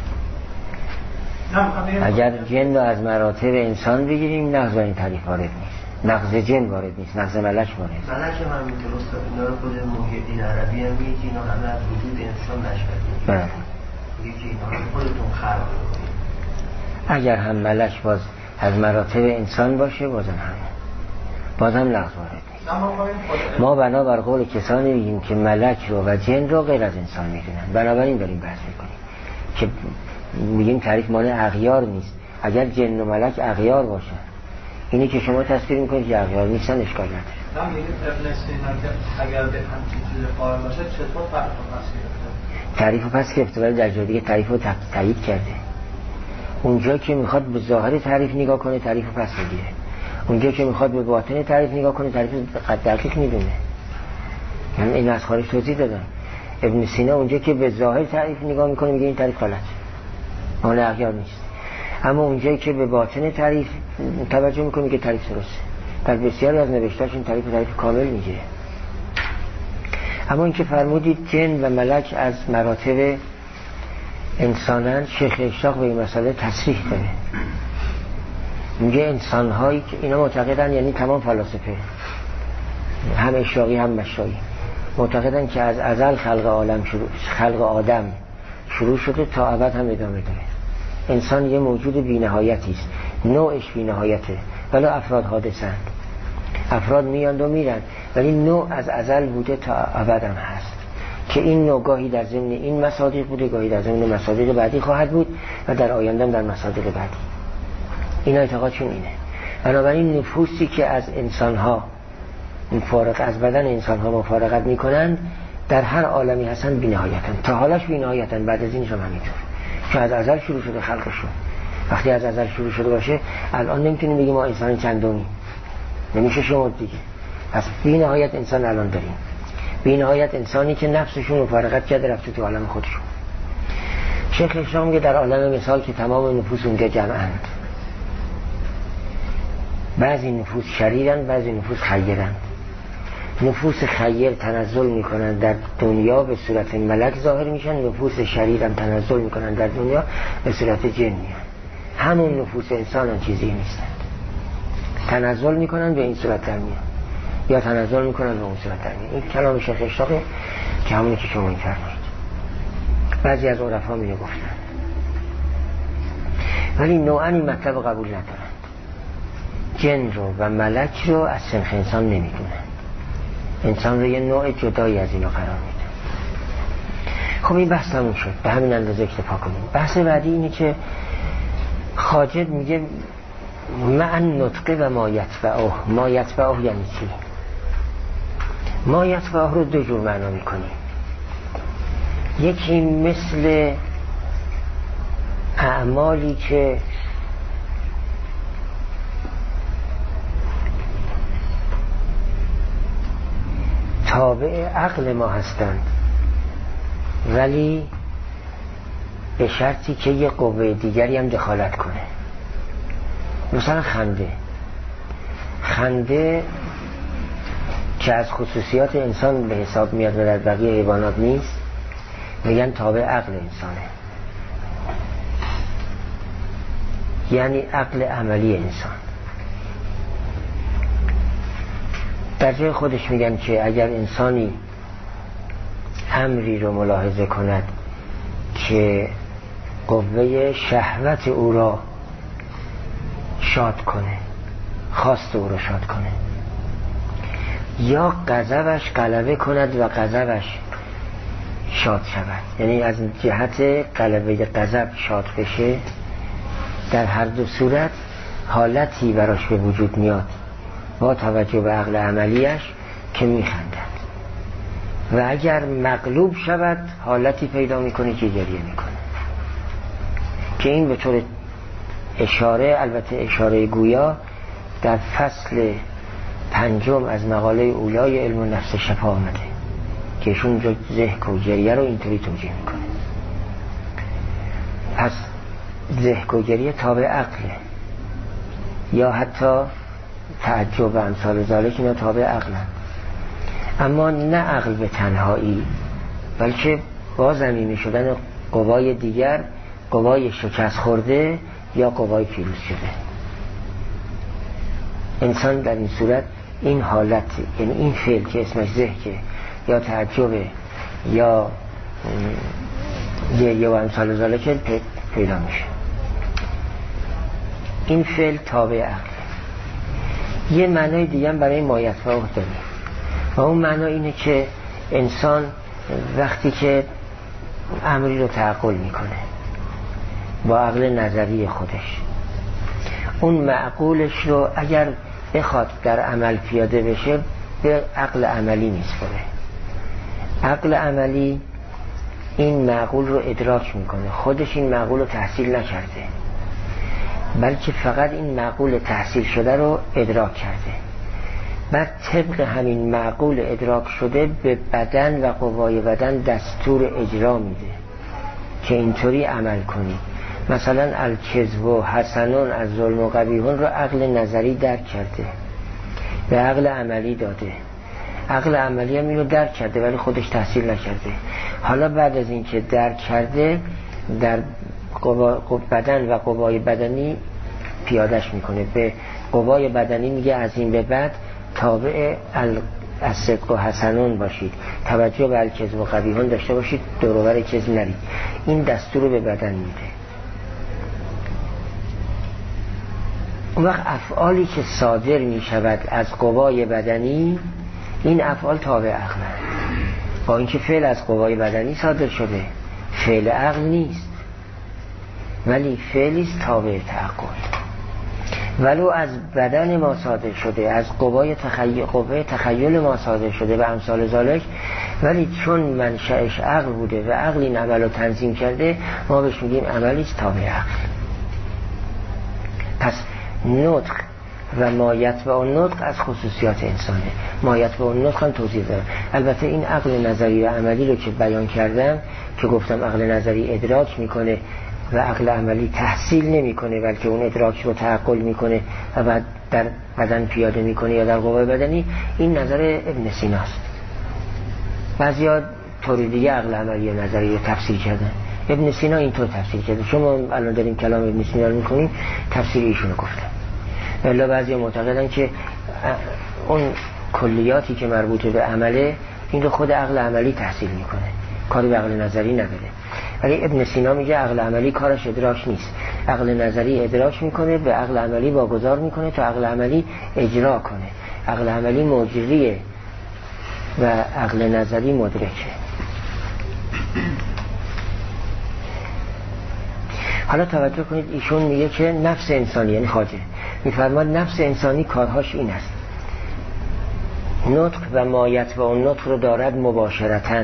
نیست. اگر جن رو از مراتب انسان بگیریم نقص این تعریف وارد نیست، نقص جن وارد نیست، نقص ملک وارد نیست. ملک هم همینطور استاد، اینا رو خود محیدین عربی هم میگه که اینا همه از وجود انسان نشده. بله. میگه که اینا رو خودتون خلق کنید. اگر هم ملک باز از مراتب انسان باشه بازم نقص وارد نیست. ما بنابر قول کسانی میگیم که ملک رو و جن رو غیر از انسان میدونن، بنابراین داریم بحث میکنیم که میگیم تعریف مانع اغیار نیست. اگر جن و ملک اغیار باشن، اینی که شما تصویر میکنید که اغیار نیستن اشکال نداره. من میگم ابن سینا که اگر به همچین چیز قائل باشه چطور تعریف رو پس گرفته، ولی در جای دیگه تعریف رو تایید کرده. اونجا که میخواد به ظاهر تعریف نگاه کنه تعریف رو پس بگیره، اونجا که میخواد به باطن تعریف نگاه کنه تعریف دقیق میدونه. یعنی این از خارج توضیح دادم. ابن سینا اونجا که به ظاهر تعریف نگاه میکنه میگه این تعریف غلطه، مانع اغیار نیست، اما اونجایی که به باطن تعریف توجه میکنه میگه تعریف درسته. در بسیاری از نوشتاش این تعریف کامل میگیره. اما اینکه فرمودید جن و ملک از مراتب انسانن، شیخ اشتاق به این مسئله تصریح داره، میگه انسان‌هایی که اینا معتقدن، یعنی تمام فلاسفه هم اشتاقی هم مشایی معتقدن که از ازل خلق آدم شروع شده تا ابد هم ادامه داره. انسان یه موجود بی‌نهایتی است، نوعش بی‌نهایته، ولی افراد حادثند، افراد میاند و میرن، ولی نوع از ازل بوده تا ابد هم هست که این نوع گاهی در ضمن این مصادیق بوده، گاهی در ضمن مصادیق بعدی خواهد بود و در آینده در مصادیق بعدی. این اعتقادشون اینه. بنابراین نفوسی که از انسان‌ها از بدن انسان‌ها مفارقت می‌کنند در هر عالمی هستن بی‌نهایتن، تا حالش بی‌نهایتن، بعد از اینش هم همینطور، چون از ازل شروع شده خلقشون. وقتی از ازل شروع شده باشه الان نمیتونیم بگیم ما انسان چندمی، نمیشه شمرد دیگه. پس بی‌نهایت انسان الان داریم، بی‌نهایت انسانی که نفسشون مفارقت کرده رفته تو عالم خودشون. شیخ اسلام میگه در عالم مثال که تمام نفوس اونجا جمعند، بعضی نفوس شریرن بعضی نفوس خیرن. نفوس خیر تنزل میکنن در دنیا به صورت ملک ظاهر میشن، نفوس شریر هم تنزل میکنن در دنیا به صورت جن میان. همون نفوس انسان هم چیزی نیستن، تنزل میکنن به این صورت در میان یا تنزل میکنن به اون صورت در میان. این کلام شیخ اشتاقه که همونی که شما این فرمایید. بعضی از عرفا می گفتن، ولی نوعاً این مطلب قبول ندارن. جن رو و ملک رو از سنخ انسان نمیدونن، انسان رو یه نوع جدایی از اینا قرار میدن. خب این بحث تموم شد، به همین اندازه اکتفا کنیم. بحث بعدی اینه که خاجد میگه معن نطقه و ما یتبعه. ما یتبعه یعنی چی؟ ما یتبعه رو دو جور معنا میکنیم. یکی مثل اعمالی که تابع عقل ما هستند، ولی به شرطی که یه قوه دیگری هم دخالت کنه. مثلا خنده که از خصوصیات انسان به حساب میاد و در بقیه حیوانات نیست، میگن تابع عقل انسانه، یعنی عقل عملی انسان. در جای خودش میگن که اگر انسانی امری رو ملاحظه کند که قوه شهوت او را شاد کنه، خواست او را شاد کنه، یا غضبش غلبه کند و غضبش شاد شود. یعنی از جهت غلبه غضب شاد بشه، در هر دو صورت حالتی براش به وجود میاد با توجه به عقل عملیش که میخندد، و اگر مغلوب شود حالتی پیدا میکنه که گریه میکنه، که این به طور اشاره، البته اشاره گویا، در فصل 5 از مقاله اولای علم النفس شفا آمده که ایشون ضحک و گریه رو اینطوری توجیه میکنه. پس ضحک و گریه تابع عقله، یا حتی تعجب و امثال ذالک اینا تابع عقلن، اما نه عقل به تنهایی، بلکه با ضمیمه شدن قوای دیگر، قوای شکست خورده یا قوای پیروز شده. انسان در این صورت این حالت، یعنی این فعل که اسمش ضحکه یا تعجب یا گریه و امثال ذالک پیدا میشه. این فعل تابع عقل. یه معنای دیگه هم برای مایتفعه داریم، و اون معنا اینه که انسان وقتی که امری رو تعقل میکنه با عقل نظری خودش، اون معقولش رو اگر بخواد در عمل پیاده بشه به عقل عملی میسپره. عقل عملی این معقول رو ادراک میکنه، خودش این معقول رو تحصیل نکرده، بلکه فقط این معقول تحصیل شده رو ادراک کرده. بعد طبق همین معقول ادراک شده به بدن و قوای بدن دستور اجرا میده که اینطوری عمل کنی. مثلا الکذب و حسنون از ظلم و قبیحون رو عقل نظری درک کرده، به عقل عملی داده. عقل عملی هم اینو درک کرده ولی خودش تحصیل نکرده. حالا بعد از این که درک کرده در بدن و قوای بدنی پیادش میکنه. به قوای بدنی میگه از این به بعد تابع الصدق و حسنون باشید، توجه به الکذب و قبیحون داشته باشید، دور و بر کذب نرید. این دستور رو به بدن میده. اون وقت افعالی که صادر میشود از قوای بدنی، این افعال تابع عقل، با اینکه فعل از قوای بدنی صادر شده، فعل عقل نیست، ولی فعلی است تابع تعقل. ولو از بدن ما صادر شده، از قوه تخیل ما صادر شده و امثال ذالک، ولی چون منشأش عقل بوده و عقل این عمل رو تنظیم کرده، ما بهش میگیم عملی است تابع عقل. پس نطق و مایت و نطق از خصوصیات انسانه. مایت و نطق هم توضیح دارم. البته این عقل نظری و عملی رو که بیان کردم، که گفتم عقل نظری ادراک میکنه و عقل عملی تحصیل نمیکنه، بلکه اون ادراک رو تعقل میکنه و بعد در بدن پیاده میکنه یا در قوای بدنی، این نظر ابن سیناست. بعضیا طوری دیگه عقل عملی و نظری رو تفسیر کردن. ابن سینا اینطور تفسیر کرده. شما الان داریم کلام ابن سینا رو میکنیم، تفسیر ایشونو گفتن. الا بعضیا معتقدن که اون کلیاتی که مربوط به عمله، این رو خود عقل عملی تحصیل میکنه، کاری به عقل نظری نداره. ولی ابن سینا میگه عقل عملی کارش ادراک نیست، عقل نظری ادراک میکنه، به عقل عملی واگذار میکنه تا عقل عملی اجرا کنه. عقل عملی مجریه و عقل نظری مدرکه. حالا توجه کنید، ایشون میگه که نفس انسانی، یعنی خواجه میفرماد نفس انسانی کارهاش این است: نطق و مایت و اون نطق رو دارد مباشرتاً،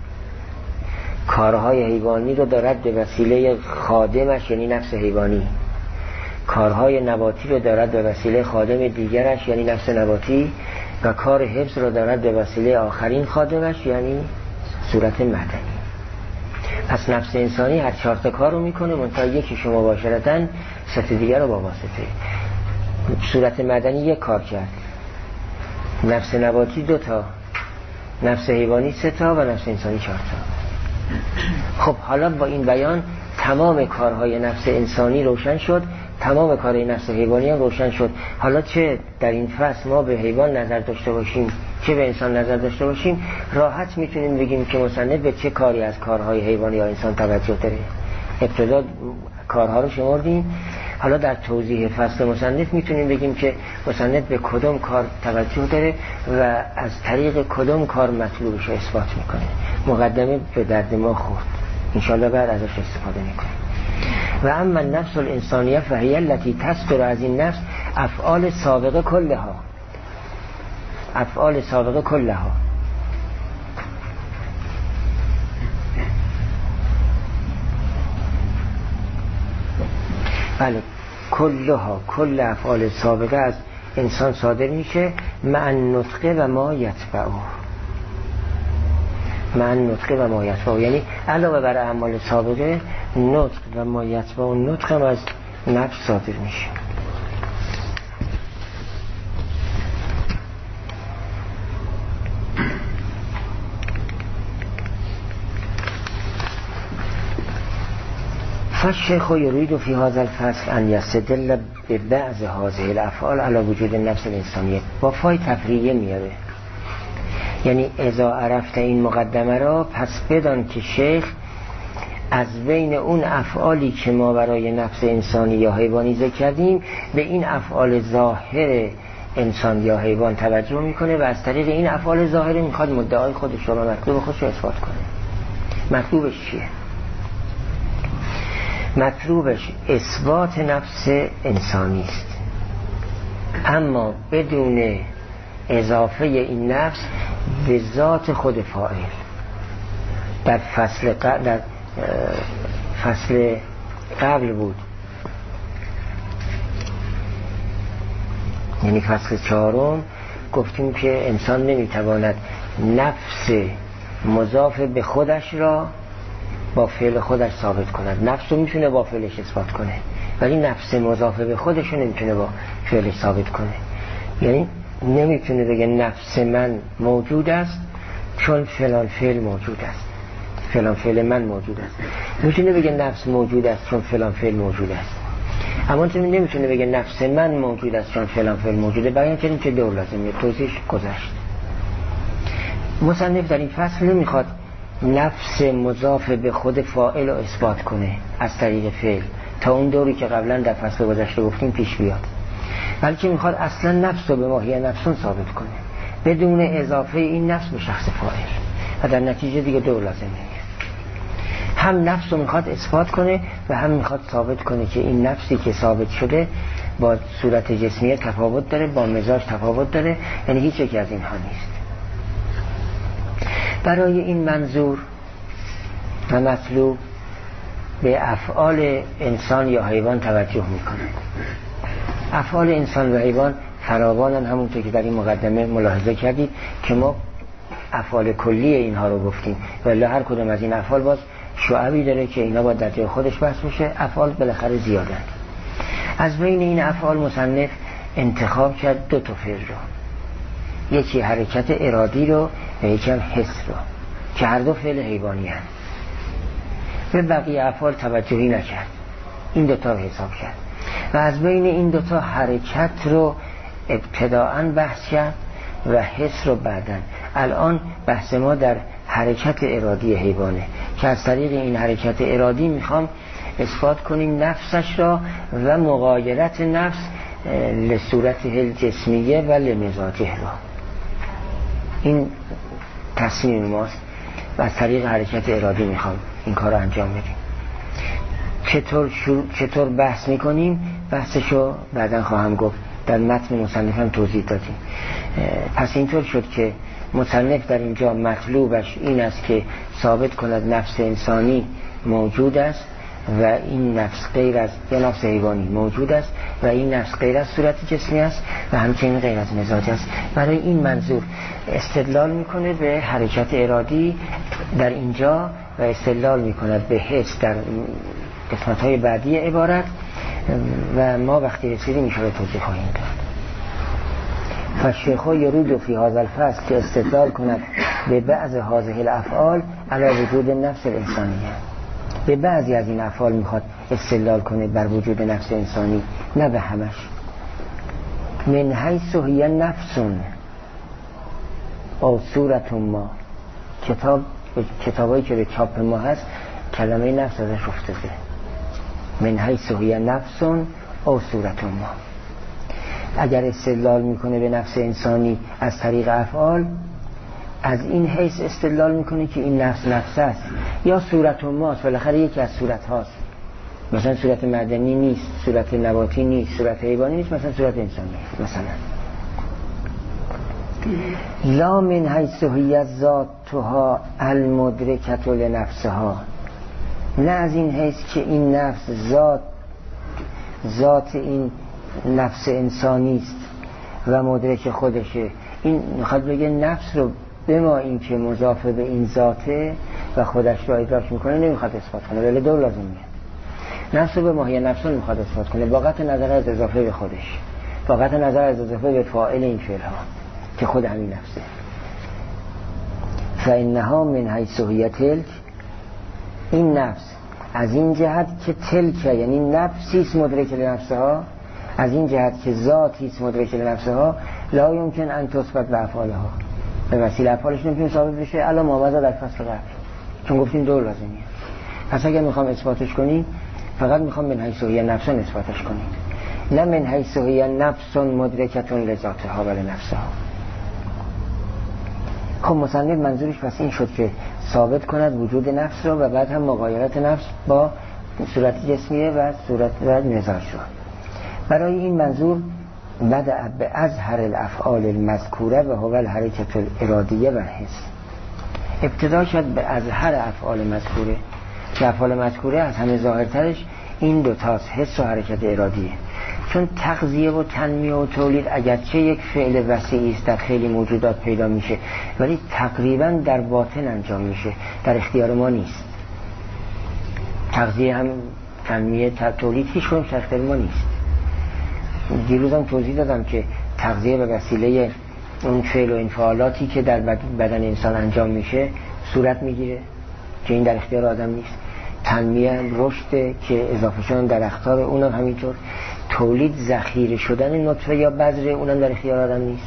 کارهای حیوانی رو دارد به وسیله خادمش یعنی نفس حیوانی، کارهای نباتی رو دارد به وسیله خادم دیگرش یعنی نفس نباتی، و کار حفظ رو دارد به وسیله آخرین خادمش یعنی صورت مدنی. پس نفس انسانی هر 4 تا کار رو میکنه، منتها یکیشو مباشرتاً، 3 دیگر رو با واسطه. صورت مدنی 1 کار کرد، نفس نباتی 2 تا، نفس حیوانی 3 تا و نفس انسانی 4 تا. خب حالا با این بیان تمام کارهای نفس انسانی روشن شد، تمام کارهای نفس حیوانی هم روشن شد. حالا چه در این فصل ما به حیوان نظر داشته باشیم چه به انسان نظر داشته باشیم راحت میتونیم بگیم که مصنف به چه کاری از کارهای حیوان یا انسان توجه داره. ابتدا کارها رو شمردیم، حالا در توضیح فصل مصنف میتونیم بگیم که مصنف به کدوم کار توجه داره و از طریق کدوم کار مطلوبش رو اثبات میکنه. مقدمه به درد ما خورد، انشالله بعد ازش استفاده میکنیم. و اما النفس الانسانیه فهی التي تصدر از این نفس افعال سابقه کلها، افعال سابقه کلها. بله، کلها، کل افعال سابقه از انسان صادر میشه مع النطق و ما یتبعه، مع النطق و ما یتبعه، یعنی علاوه بر اعمال سابقه نطق و ما یتبعه و نطق هم از نفس صادر میشه. فالشيخ يريد في هذا الفصل أن يستدل ببعض هذه الأفعال على وجود النفس الإنسانية. با فای تفریعیه میاره، یعنی اذا عرفت این مقدمه را پس بدان که شیخ از بین اون افعالی که ما برای نفس انسانی یا حیوانی ذکر کردیم به این افعال ظاهر انسان یا حیوان توجه میکنه و از طریق این افعال ظاهر میخواد مدعای خودش رو و مطلوب خودش رو اثبات کنه. مطلوبش چیه؟ مطلوبش اثبات نفس انسانی است، اما بدون اضافه این نفس به ذات خود فاعل. در فصل قبل بود، یعنی فصل 4 گفتیم که انسان نمیتواند نفس مضاف به خودش را با فعل خودش ثابت کند. نفس رو میتونه با فعلش اثبات کنه ولی نفس مضاف به خودش رو نمیتونه با فعلش ثابت کنه. یعنی نمیتونه بگه نفس من موجود است چون فلان فعل موجود است، فلان فعل من موجود است. میتونه بگه نفس موجود است چون فلان فعل موجود است، اما نمیتونه بگه نفس من موجود است چون فلان فعل موجوده. بیان کردیم که دور لازمه، توضیحش گذشت. مصنف در این فصل نمیخواد نفس مضاف به خود فاعل رو اثبات کنه از طریق فعل تا اون دوری که قبلا در فصل گذشته گفتیم پیش بیاد، بلکه میخواد اصلا نفس رو به ماهی نفسون ثابت کنه بدون اضافه این نفس به شخص فاعل و در نتیجه دیگه دور لازم نمیاد. هم نفس رو میخواد اثبات کنه و هم میخواد ثابت کنه که این نفسی که ثابت شده با صورت جسمیه تفاوت داره، با مزاج تفاوت داره، یعنی هیچ یکی از اینها نیست. برای این منظور و مطلوب به افعال انسان یا حیوان توجه میکنه. افعال انسان و حیوان فراوانن، همونطور که در این مقدمه ملاحظه کردید که ما افعال کلی اینها رو گفتیم ولی هر کدوم از این افعال باز شعبی داره که اینا با در جای خودش بحث میشه. افعال بالاخره زیادن. از بین این افعال مصنف انتخاب کرد 2 تا فعل رو، یکی حرکت ارادی رو و یکی هم حس رو که هر دو فعل حیوانی هست. به بقیه افعال توجهی نکرد، این 2 تا رو حساب کرد و از بین این 2 تا حرکت رو ابتداءً بحث کرد و حس رو بعداً. الان بحث ما در حرکت ارادی حیوانه که از طریق این حرکت ارادی میخوام اثبات کنیم نفسش را و مغایرت نفس لصورته الجسمیه و لمزاجه را. این تصمیم ماست و از طریق حرکت ارادی میخوام این کار رو انجام بدیم. چطور بحث میکنیم بحثشو بعداً خواهم گفت، در متن مصنف هم توضیح دادیم. پس اینطور شد که مصنف در اینجا مطلوبش این است که ثابت کند نفس انسانی موجود است و این نفس غیر از یا نفس حیوانی موجود است و این نفس غیر از صورت جسمی است و همچنین غیر از مزاج است. برای این منظور استدلال میکنه به حرکت ارادی در اینجا و استدلال میکند به حس در قسمت‌های بعدی عبارت و ما وقتی رسیدیم میشه توضیح خواهیم داد. فالشیخ یرید فی هذا الفصل که استدلال کند به بعض هذه الافعال علی وجود نفس الانسانیه. به بعضی از این افعال میخواد استدلال کنه بر وجود نفس انسانی، نه به همش. من حیث هی نفسون، او صورت ما. کتابایی که به چاپ ما هست کلمه نفس ازش افتاده، من حیث هی نفس او صورت ما. اگر استدلال میکنه به نفس انسانی از طریق افعال، از این حیث استدلال میکنه که این نفس است یا صورت ماست، بالاخره یکی از صورت هاست. مثلا صورت معدنی نیست، صورت نباتی نیست، صورت حیوانی نیست، مثلا صورت انسانی مثلا. لا من حیث هی ذاتها المدرکة لنفسها، نه از این حیث که این نفس ذات این نفس انسانی است و مدرک خودشه. این میخواد بگه نفس رو به ما این که مضاف به این ذاته و خودش رو ادراک میکنه نمیخواد اثبات کنه، ولی دور لازم میاد. نفس رو به ماهی نفس رو میخواد اثبات کنه با قطع نظر از اضافه به خودش، با قطع نظر از اضافه به فاعل این فعل ها که خود همین نفسه. فإنها من حیث هی تلک، این نفس از این جهت که تلک یعنی نفسیست مدرک لنفسها، از این جهت که ذاتیست مدرک لنفسها، لا یمکن ان تثبت به افعالها، به وسیله افعالش نمیتونه ثابت بشه. الان ما در فصل قبل چون گفتیم دور لازمیه. پس اگر میخوام اثباتش کنیم فقط میخوام من حیث هی نفس اثباتش کنیم، نه من حیث هی نفس مدرکة لذاتها و لنفسها. خب مصنف منظورش پس این شد که ثابت کند وجود نفس رو و بعد هم مغایرت نفس با صورت جسمیه و صورت و مزاج رو. برای این منظور بدأ به اظهر الافعال المذکوره و هو الحرکت الارادیه و الحس. ابتدا شد به اظهر افعال مذکوره که افعال مذکوره از همه ظاهرترش این دوتاست، حس و حرکت ارادیه. چون تغذیه و تنمیه و تولید اگرچه یک فعل وسیعی است در خیلی موجودات پیدا میشه، ولی تقریبا در باطن انجام میشه، در اختیار ما نیست. تغذیه هم تنمیه تولید هیچ کنم در اختیار ما نیست. دیروزم توضیح دادم که تغذیه به وسیله اون فعل و انفعالاتی که در بدن انسان انجام میشه صورت میگیره که این در اختیار آدم نیست. تنمیه رشد که اضافه شدن در اختار اونم همینطور. تولید ذخیره شدن نطفه یا بذر اونم در اختیار آدم نیست.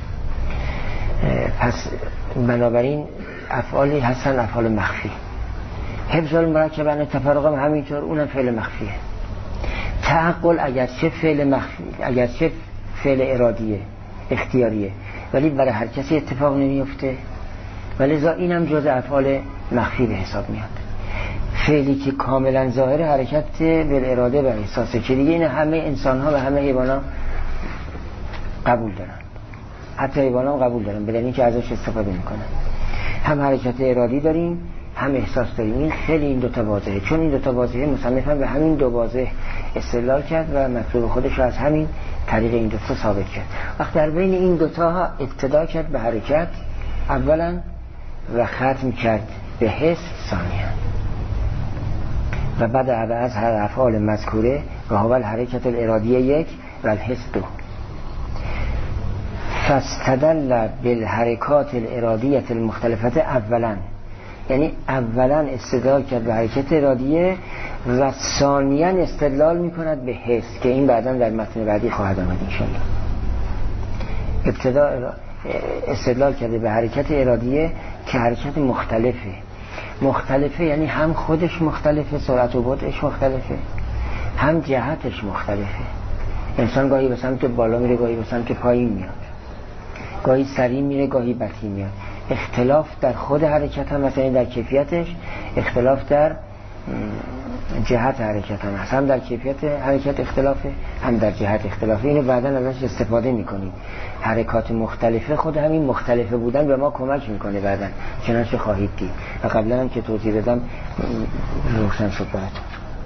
پس بنابراین افعالی هستن افعال مخفی. حفظ المرکبن تفرقم همینطور، اونم فعل مخفیه. تعقل اگرچه فعل ارادیه اختیاریه ولی برای هر کسی اتفاق نمیفته، ولی اینم جز افعال مخفی به حساب میاد. فعلی که کاملا ظاهر حرکت بالاراده و احساسه که دیگه این همه انسان ها و همه حیوان ها قبول دارن، حتی حیوان ها قبول دارن بدن این که ازش استفاده میکنن. هم حرکت ارادی داریم هم احساس داریم. این خیلی این دوتا واضحه، چون این دوتا واضحه مصنف هم به همین دو واضح استدلال کرد و مطلوب خودش رو از همین طریق این دوتا ثابت کرد. وقت در بین این دوتا ابتدا کرد به حرکت اولا و ختم کرد به حس ثانیا و بعد از هر افعال مذکوره و هو الحرکت الارادیه یک و الحس دو. فاستدل بالحرکات الارادیه المختلفه اولا، یعنی اولا استدلال کرد به حرکت ارادیه و ثانیا استدلال میکند به حس که این بعدا در متن بعدی خواهد آمد انشاءالله. ابتدا استدلال کرده به حرکت ارادیه که حرکت مختلفه یعنی هم خودش مختلفه، سرعت و بعدش مختلفه، هم جهتش مختلفه. انسان گاهی به سمت بالا میره، گاهی به سمت پایین میاد، گاهی سریع میره، گاهی بطیء میاد. اختلاف در خود حرکت هم مثلا در کیفیتش، اختلاف در جهت حرکت هم هست، هم در کیفیت حرکت اختلافه هم در جهت اختلافه. اینو بعداً ازش استفاده میکنیم. حرکات مختلفه خود همین مختلفه بودن به ما کمک میکنه بعداً، چنانچه خواهید دید و قبلا هم که توضیح دادم روشن شد براتون.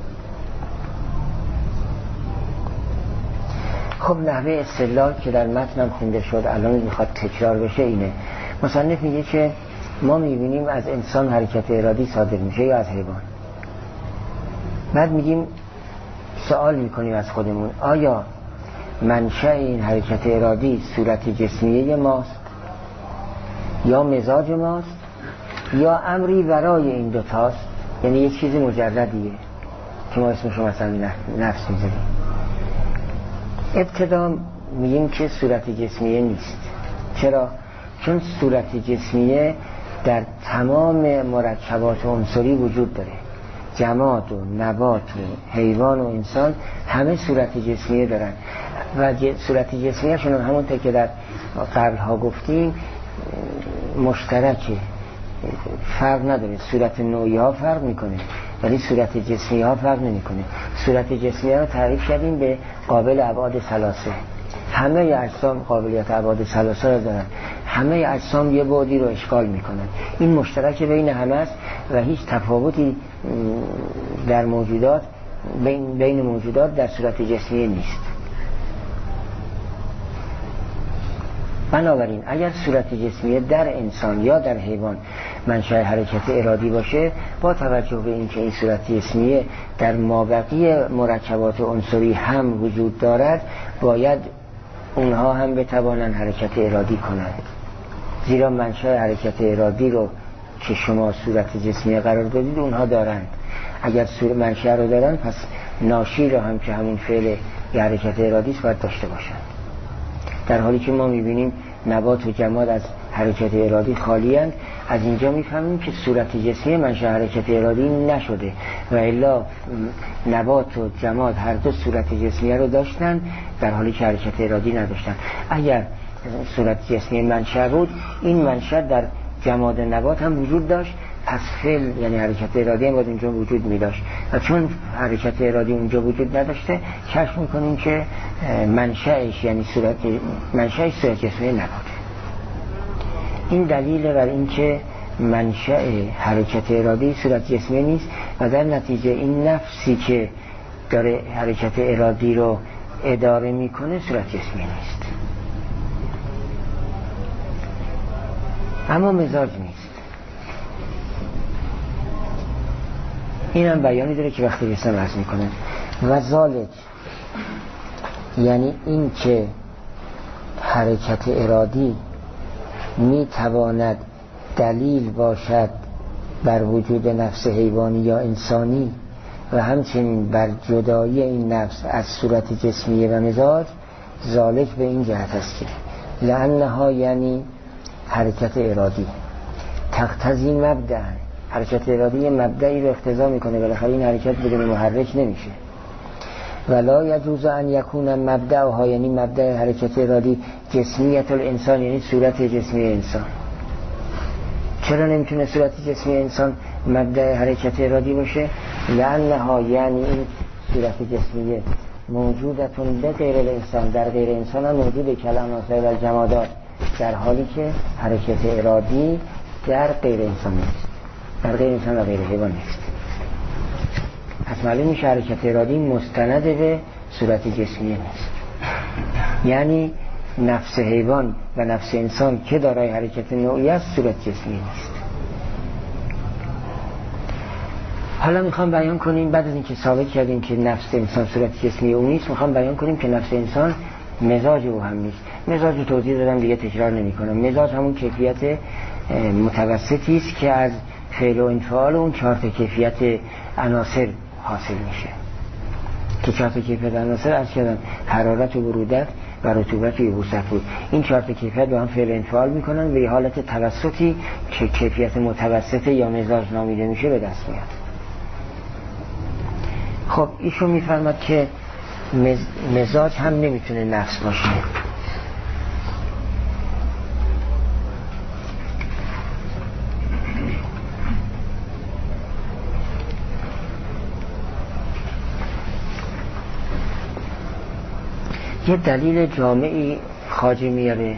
خب نحوه استدلال که در متنم خونده شد الان میخواد تکرار بشه اینه. مصنف میگه که ما میبینیم از انسان حرکت ارادی صادر میشه یا از حیوان. بعد میگیم سوال میکنیم از خودمون آیا منشأ این حرکت ارادی صورت جسمیه ماست یا مزاج ماست یا امری ورای این دوتاست، یعنی یک چیز مجردیه که ما اسمشو مثلا نفس میذاریم. ابتدا میگیم که صورت جسمیه نیست. چرا؟ چون صورت جسمیه در تمام مرکبات عنصری وجود داره. جماد و نبات و حیوان و انسان همه صورت جسمیه دارن و صورت جسمیه شون همونطور که در قبلها گفتیم مشترکه، فرق نداره. صورت نوعی ها فرق میکنه ولی صورت جسمی ها فرق نمیکنه. صورت جسمی ها رو تعریف کردیم به قابل ابعاد ثلاثه. همه اجسام قابلیت ابعاد ثلاثه رو دارن، همه اجسام یه بعدی رو اشغال میکنن. این مشترک بین همه است و هیچ تفاوتی در موجودات بین موجودات در صورت جسمی نیست. بنابراین اگر صورت جسمیه در انسان یا در حیوان منشأ حرکت ارادی باشه، با توجه به اینکه این صورت جسمیه در مابقی مرکبات عنصری هم وجود دارد، باید اونها هم بتوانند حرکت ارادی کنند، زیرا منشأ حرکت ارادی رو که شما صورت جسمیه قرار دادید اونها دارند. اگر منشأ رو دارن پس ناشی رو هم که همون فعل حرکت ارادی است باید داشته باشند. در حالی که ما میبینیم نبات و جماد از حرکت ارادی خالی اند، از اینجا میفهمیم که صورت جسمی منشأ حرکت ارادی نشده و الا نبات و جماد هر دو صورت جسمی رو داشتن در حالی که حرکت ارادی نداشتن. اگر صورت جسمی منشأ بود، این منشأ در جماد نبات هم وجود داشت، پس فعل یعنی حرکت ارادی هم باید اونجا وجود می داشت و چون حرکت ارادی اونجا وجود نداشته، کشف میکنیم که منشأش یعنی منشأش صورت جسمی نبوده. این دلیل بر این که منشأ حرکت ارادی صورت جسمی نیست و در نتیجه این نفسی که داره حرکت ارادی رو اداره میکنه صورت جسمی نیست. اما مزاج نیست. این هم بیانی داره که وقتی رسم عرض میکنه و ذالک یعنی این که حرکت ارادی میتواند دلیل باشد بر وجود نفس حیوانی یا انسانی و همچنین بر جدایی این نفس از صورت جسمی و مزاج، ذالک به این جهت است که لأنها یعنی حرکت ارادی تقتضی مبدأ، حرکت ارادی یه مبدئی رو اقتضا میکنه، بالاخره این حرکت بدون محرک نمیشه. ولا یجوز ان یکون مبدأها یعنی مبدأ حرکت ارادی جسمیت الانسان یعنی صورت جسمی انسان. چرا نمیتونه صورت جسمی انسان مبدأ حرکت ارادی باشه؟ لأنها یعنی این صورت جسمیه موجودتون به غیر الانسان، در غیر انسان هم موجود کلمات و جمادات، در حالی که حرکت ارادی در غیر انسان نیست، در غیر انسان و غیر حیوان نیست. پس معلوم میشه حرکت ارادی مستند به صورت جسمی نیست. یعنی نفس حیوان و نفس انسان که دارای حرکت نوعی است صورت جسمی نیست. حالا میخوام بیان کنیم بعد از اینکه ثابت کردیم که نفس انسان صورت جسمی او نیست، میخوام بیان کنیم که نفس انسان مزاج او هم نیست. مزاج رو توضیح دادم دیگه تکرار نمی کنم. مزاج همون کیفیت متوسطی است که از فعل و انفعال اون 4 کیفیت عناصر حاصل میشه که 4 کیفیت عناصر از کردم حرارت و برودت و رطوبت و یبوست بود. این 4 کیفیت با هم فعل انفعال میکنن و یه حالت توسطی که کیفیت متوسطه یا مزاج نامیده میشه به دست میاد. خب ایشون میفرماد که مزاج هم نمیتونه نفس باشه. یه دلیل جامعی خواجه میاره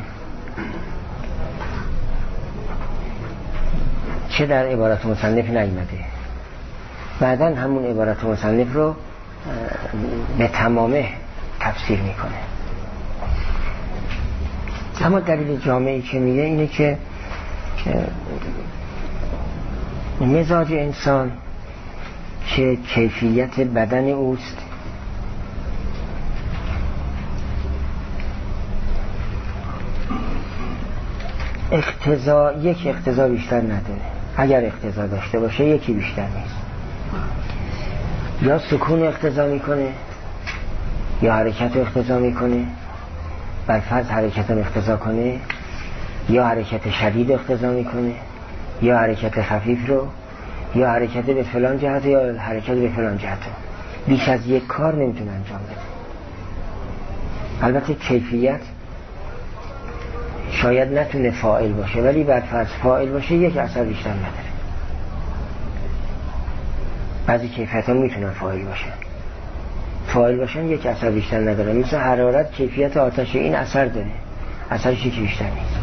چه در عبارت مصنف نیامده، بعدن همون عبارت مصنف رو به تمامه تفسیر میکنه. اما دلیل جامعی که میگه اینه که مزاج انسان که کیفیت بدن اوست یک اقتضا بیشتر نداره. اگر اقتضا داشته باشه یکی بیشتر نیست. یا سکون اقتضا میکنه یا حرکت اقتضا میکنه. بر فرض حرکت اقتضا کنه یا حرکت شدید اقتضا میکنه یا حرکت خفیف رو، یا حرکت به فلان جهت یا حرکت به فلان جهت. بیش از یک کار نمیتونه انجام بده. البته کیفیت شاید نتونه فاعل باشه، ولی بر فرض فاعل باشه یک اثر بیشتر نداره. بعضی کیفیت ها میتونن فاعل باشه، فاعل باشن یک اثر بیشتر نداره. مثل حرارت کیفیت آتش، این اثر داره، اثرش که بیشتر نیست.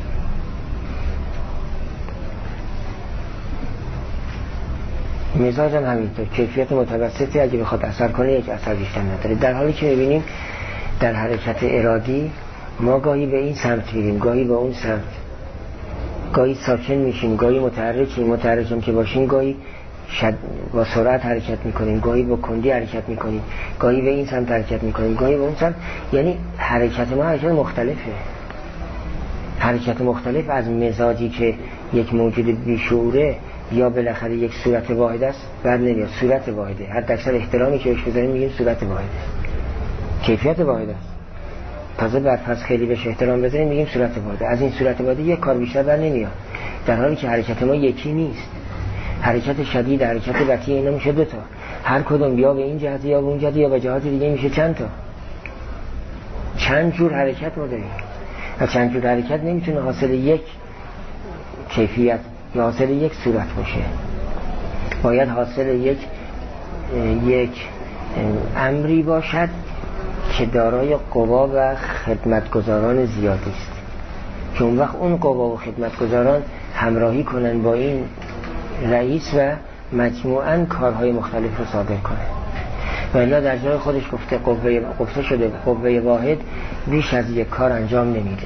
مزاج هم همینطور، کیفیت متوسطی اگه بخواد اثر کنه یک اثر بیشتر نداره. در حالی که میبینیم در حرکت ارادی ما گاهی به این سمت میریم، گاهی به اون سمت، گاهی ساکن میشیم، گاهی متحرکیم که باشیم، گاهی با سرعت حرکت میکنیم، گاهی با کندی حرکت میکنیم، گاهی به این سمت حرکت میکنیم، گاهی به اون سمت. یعنی حرکت ما حرکت مختلفه، حرکت مختلف از مزاجی که یک موجود بیشعوره یا بالاخره یک صورت واحد است بر نمیاد. صورت واحده، حد اکثر احترامی که بهش بذاریم میگیم صورت واحده، کیفیت واحد است. تازه بر فرض خیلی بهش احترام بذاریم میگیم صورت واحده. از این صورت واحده یک کار بیشتر بر نمیاد، در حالی که حرکت ما یکی نیست. حرکت شدید، حرکت بطیء، اینا میشه دو تا، هر کدوم یا به این جهت یا به اون جهت یا به جهات دیگه میشه چند تا. چند جور حرکت ما داریم و چند جور حرکت نمیتونه حاصل یک کیفیت یا حاصل یک صورت باشه. باید حاصل یک امری باشد که دارای قوا و خدمتگزاران زیادی است، که اون وقت اون قوا و خدمتگزاران همراهی کنن با این رئیس و مجموعاً کارهای مختلف رو صادر کنه. و الا در جای خودش گفته شده قوه واحد بیش از یک کار انجام نمیده.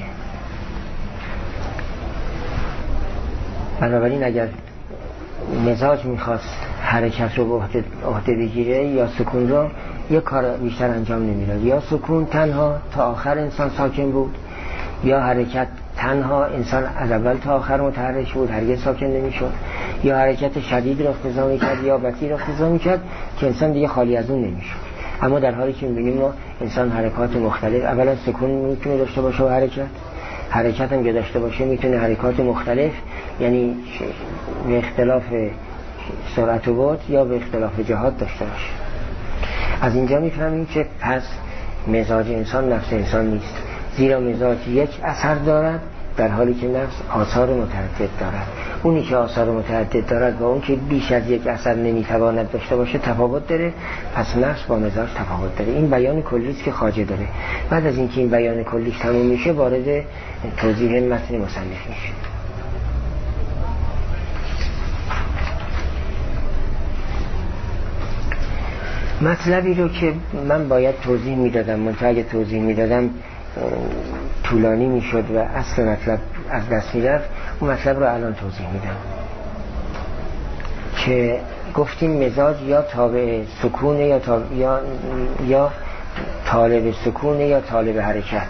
بنابراین اگر مزاج میخواست حرکت رو به عهده بگیره یا سکون رو، یک کار بیشتر انجام نمیداد. یا سکون تنها تا آخر انسان ساکن بود، یا حرکت تنها انسان از اول تا آخر متحرک بود، هرگز ساکن نمیشد، یا حرکت شدید رو اقتضا میکرد یا بطیء رو اقتضا میکرد که انسان دیگه خالی از اون نمیشد. اما در حالی که میبینیم ما انسان حرکات مختلف، اولا سکون میتونه داشته باشه و حرکت هم که داشته باشه میتونه حرکات مختلف، یعنی به اختلاف سرعت و بعد یا به اختلاف جهات داشته باشه. از اینجا میفهمیم که پس مزاج انسان نفس انسان نیست، زیرا مزاج یک اثر دارد در حالی که نفس آثار متعدد دارد. اونی که آثار متعدد دارد و اون که بیش از یک اثر نمیتواند داشته باشه تفاوت داره. پس نفس با مزاج تفاوت داره. این بیان کلی است که خواجه داره. بعد از اینکه این بیان کلیش تموم میشه وارد توضیح متن مصنف میشه. مطلبی رو که من باید توضیح میدادم، منتها اگه توضیح میدادم طولانی میشد و اصل مطلب از دست میرفت، اون مطلب رو الان توضیح میدم. که گفتیم مزاج یا تابع سکونه یا طالب سکونه یا طالب حرکت.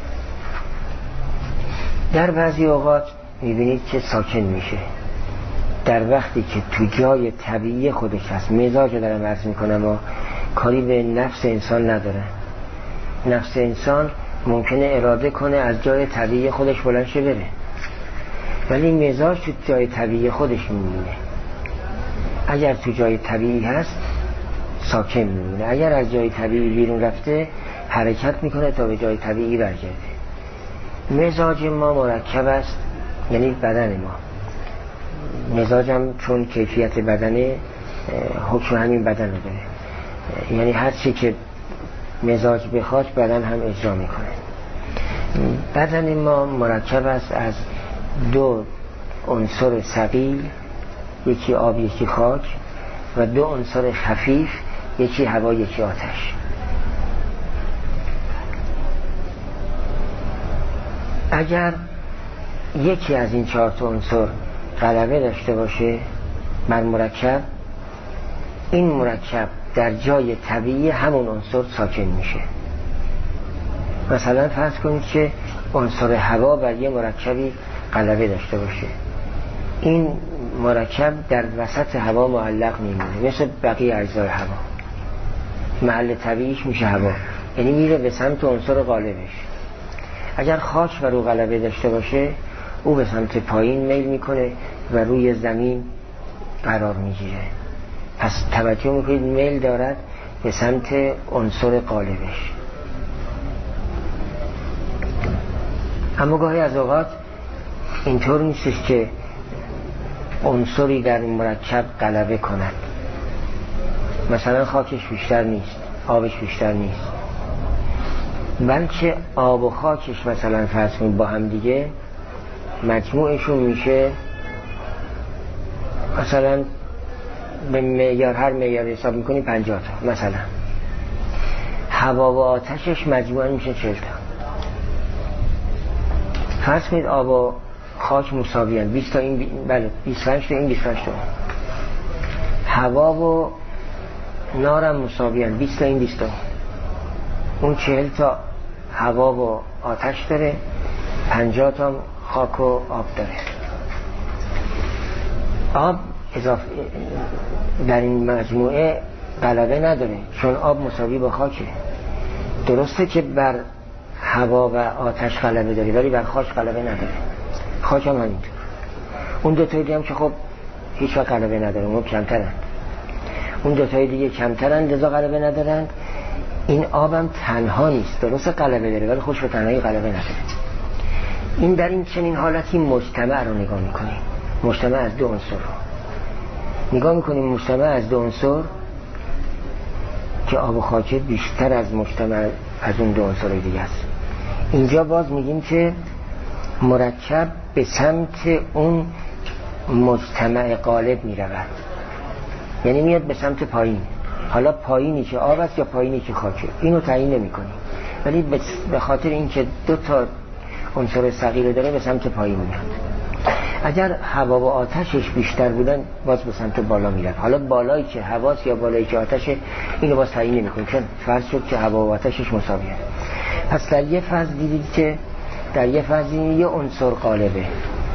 در بعضی اوقات میبینید که ساکن میشه در وقتی که تو جای طبیعی خودش هست. مزاج رو دارم عرض میکنم و کاری به نفس انسان نداره. نفس انسان ممکنه اراده کنه از جای طبیعی خودش بلند شه بره، ولی مزاج تو جای طبیعی خودش میمونه. اگر تو جای طبیعی هست ساکن میمونه، اگر از جای طبیعی بیرون رفته حرکت میکنه تا به جای طبیعی برگرده. مزاج ما مرکب است، یعنی بدن ما. مزاجم چون کیفیت بدنه حکم همین بدن رو داره، یعنی هر چی که مزاج بخواد بدن هم اجرا میکنه. بدن ما مرکب است از دو عنصر ثقیل، یکی آب یکی خاک، و دو عنصر خفیف، یکی هوا یکی آتش. اگر یکی از این چهار تا عنصر غلبه داشته باشه بر مرکب، این مرکب در جای طبیعی همون عنصر ساکن میشه. مثلا فرض کنید که عنصر هوا بر یه مرکبی غلبه داشته باشه، این مرکب در وسط هوا معلق میمونه مثل بقیه اجزای هوا. محل طبیعیش میشه هوا، یعنی میره به سمت عنصر غالبش. اگر خاک بر او غلبه داشته باشه، او به سمت پایین میل میکنه و روی زمین قرار میگیره. پس توجه میکنید میل دارد به سمت عنصر قالبش. اما گاهی از اوقات اینطور نیستش که عنصری در این مرکب غلبه کند. مثلا خاکش بیشتر نیست، آبش بیشتر نیست، بلکه آب و خاکش مثلا فرض کنید با هم دیگه مجموعشون میشه مثلا به معیار، هر معیار حساب میکنی 50 تا. مثلا هوا و آتشش مجموعا میشه 40 تا. فرض کنید آب و خاک مساویان، 20 تا این بله 25 تا این 25 تا. هوا و نارم مساویان، 20 تا این 20 تا. اون 40 تا هوا و آتش داره، 50 تا خاک و آب داره. آب اضافه در این مجموعه غلبه نداره چون آب مساوی با خاکه. درسته که بر هوا و آتش غلبه داره ولی بر خاک غلبه نداره. خاک هم همینطور. اون دو تای دیگه هم که خب هیچ وقت غلبه نداره، اون کمترن. اون دو تای دیگه کمترن لذا غلبه ندارن. این آبم تنها نیست، درسته غلبه داره ولی خودش به تنهایی غلبه نداره. این در این چنین حالتی مجتمع رو نگاه میکنیم. مجتمع از دو عنصر رو نگاه میکنیم. مجتمع از دو عنصر که آب و خاک بیشتر از مجتمع از اون دو عنصر دیگه است. اینجا باز میگیم که مرکب به سمت اون مجتمع غالب میرود، یعنی میاد به سمت پایین. حالا پایینی که آب است یا پایینی که خاکه اینو تعیین نمی‌کنیم، ولی به خاطر اینکه دو تا عنصر ثقیل داره به سمت پایین میاد. اگر هوا و آتشش بیشتر بودن باز به سمت بالا میرفت. حالا بالایی که هواست یا بالایی که آتشه اینو باز تعیین نمی‌کنیم چون فرض شد که هوا و آتشش مساویه. پس در یه فاز دیدید که در یه فاز یه عنصر غالبه،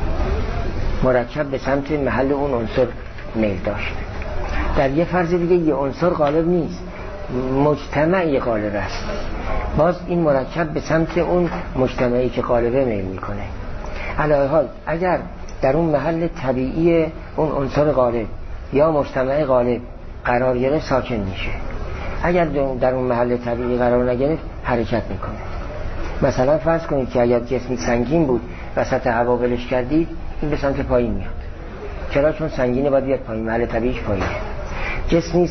مرکب به سمت محل اون عنصر میل داشت. در یه فرض دیگه یه عنصر غالب نیست، مجتمعی غالب است. باز این مرکب به سمت اون مجتمعی که غالبه میل میکنه. علاوه حال اگر در اون محل طبیعی اون عنصر غالب یا مجتمع غالب قرار گرفت ساکن میشه. اگر در اون محل طبیعی قرار نگرفت حرکت میکنه. مثلا فرض کنید که اگر جسمی سنگین بود وسط هوا ولش کردید این به سمت پایین میاد. چرا؟ چون سنگینه باید بیاد پایین، محل طبیعیش پایینه. جسمی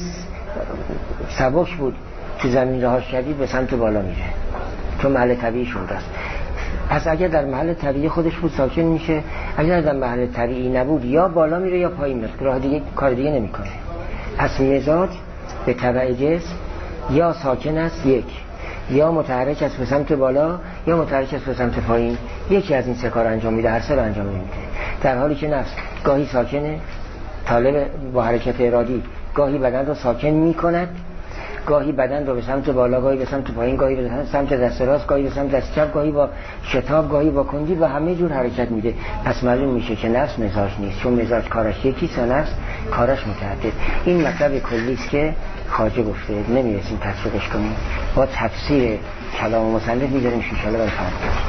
سبک بود تو زمین رهاش کردید به سمت بالا میره چون محل طبیعیش اونجاست. پس اگر در محل طبیعی خودش بود ساکن میشه، اگر در محل طبیعی نبود یا بالا میره یا پایین میره، راه دیگه کار دیگه نمیکنه. پس مزاج به تبع جسم یا ساکن است یک، یا متحرک است به سمت بالا یا متحرک است به سمت پایین. یکی از این سه کار انجام میده، هر سه رو انجام نمیده. در حالی که نفس گاهی ساکنه، طالب با حرکت ارادی گاهی بدن رو ساکن میکند، گاهی بدن رو به سمت بالا، گاهی به سمت پایین، گاهی به سمت دست راست، گاهی به سمت دست چپ، گاهی با شتاب، گاهی با کندی و همه جور حرکت میده. پس معلوم میشه که نفس مزاج نیست، چون مزاج کارش یکی است، نفس کارش متعدد. این مطلب کلی است که خواجه گفته، نمیرسیم تفسیرش کنیم. با تفسیر کلام مصنف میذاریم ان شاء الله.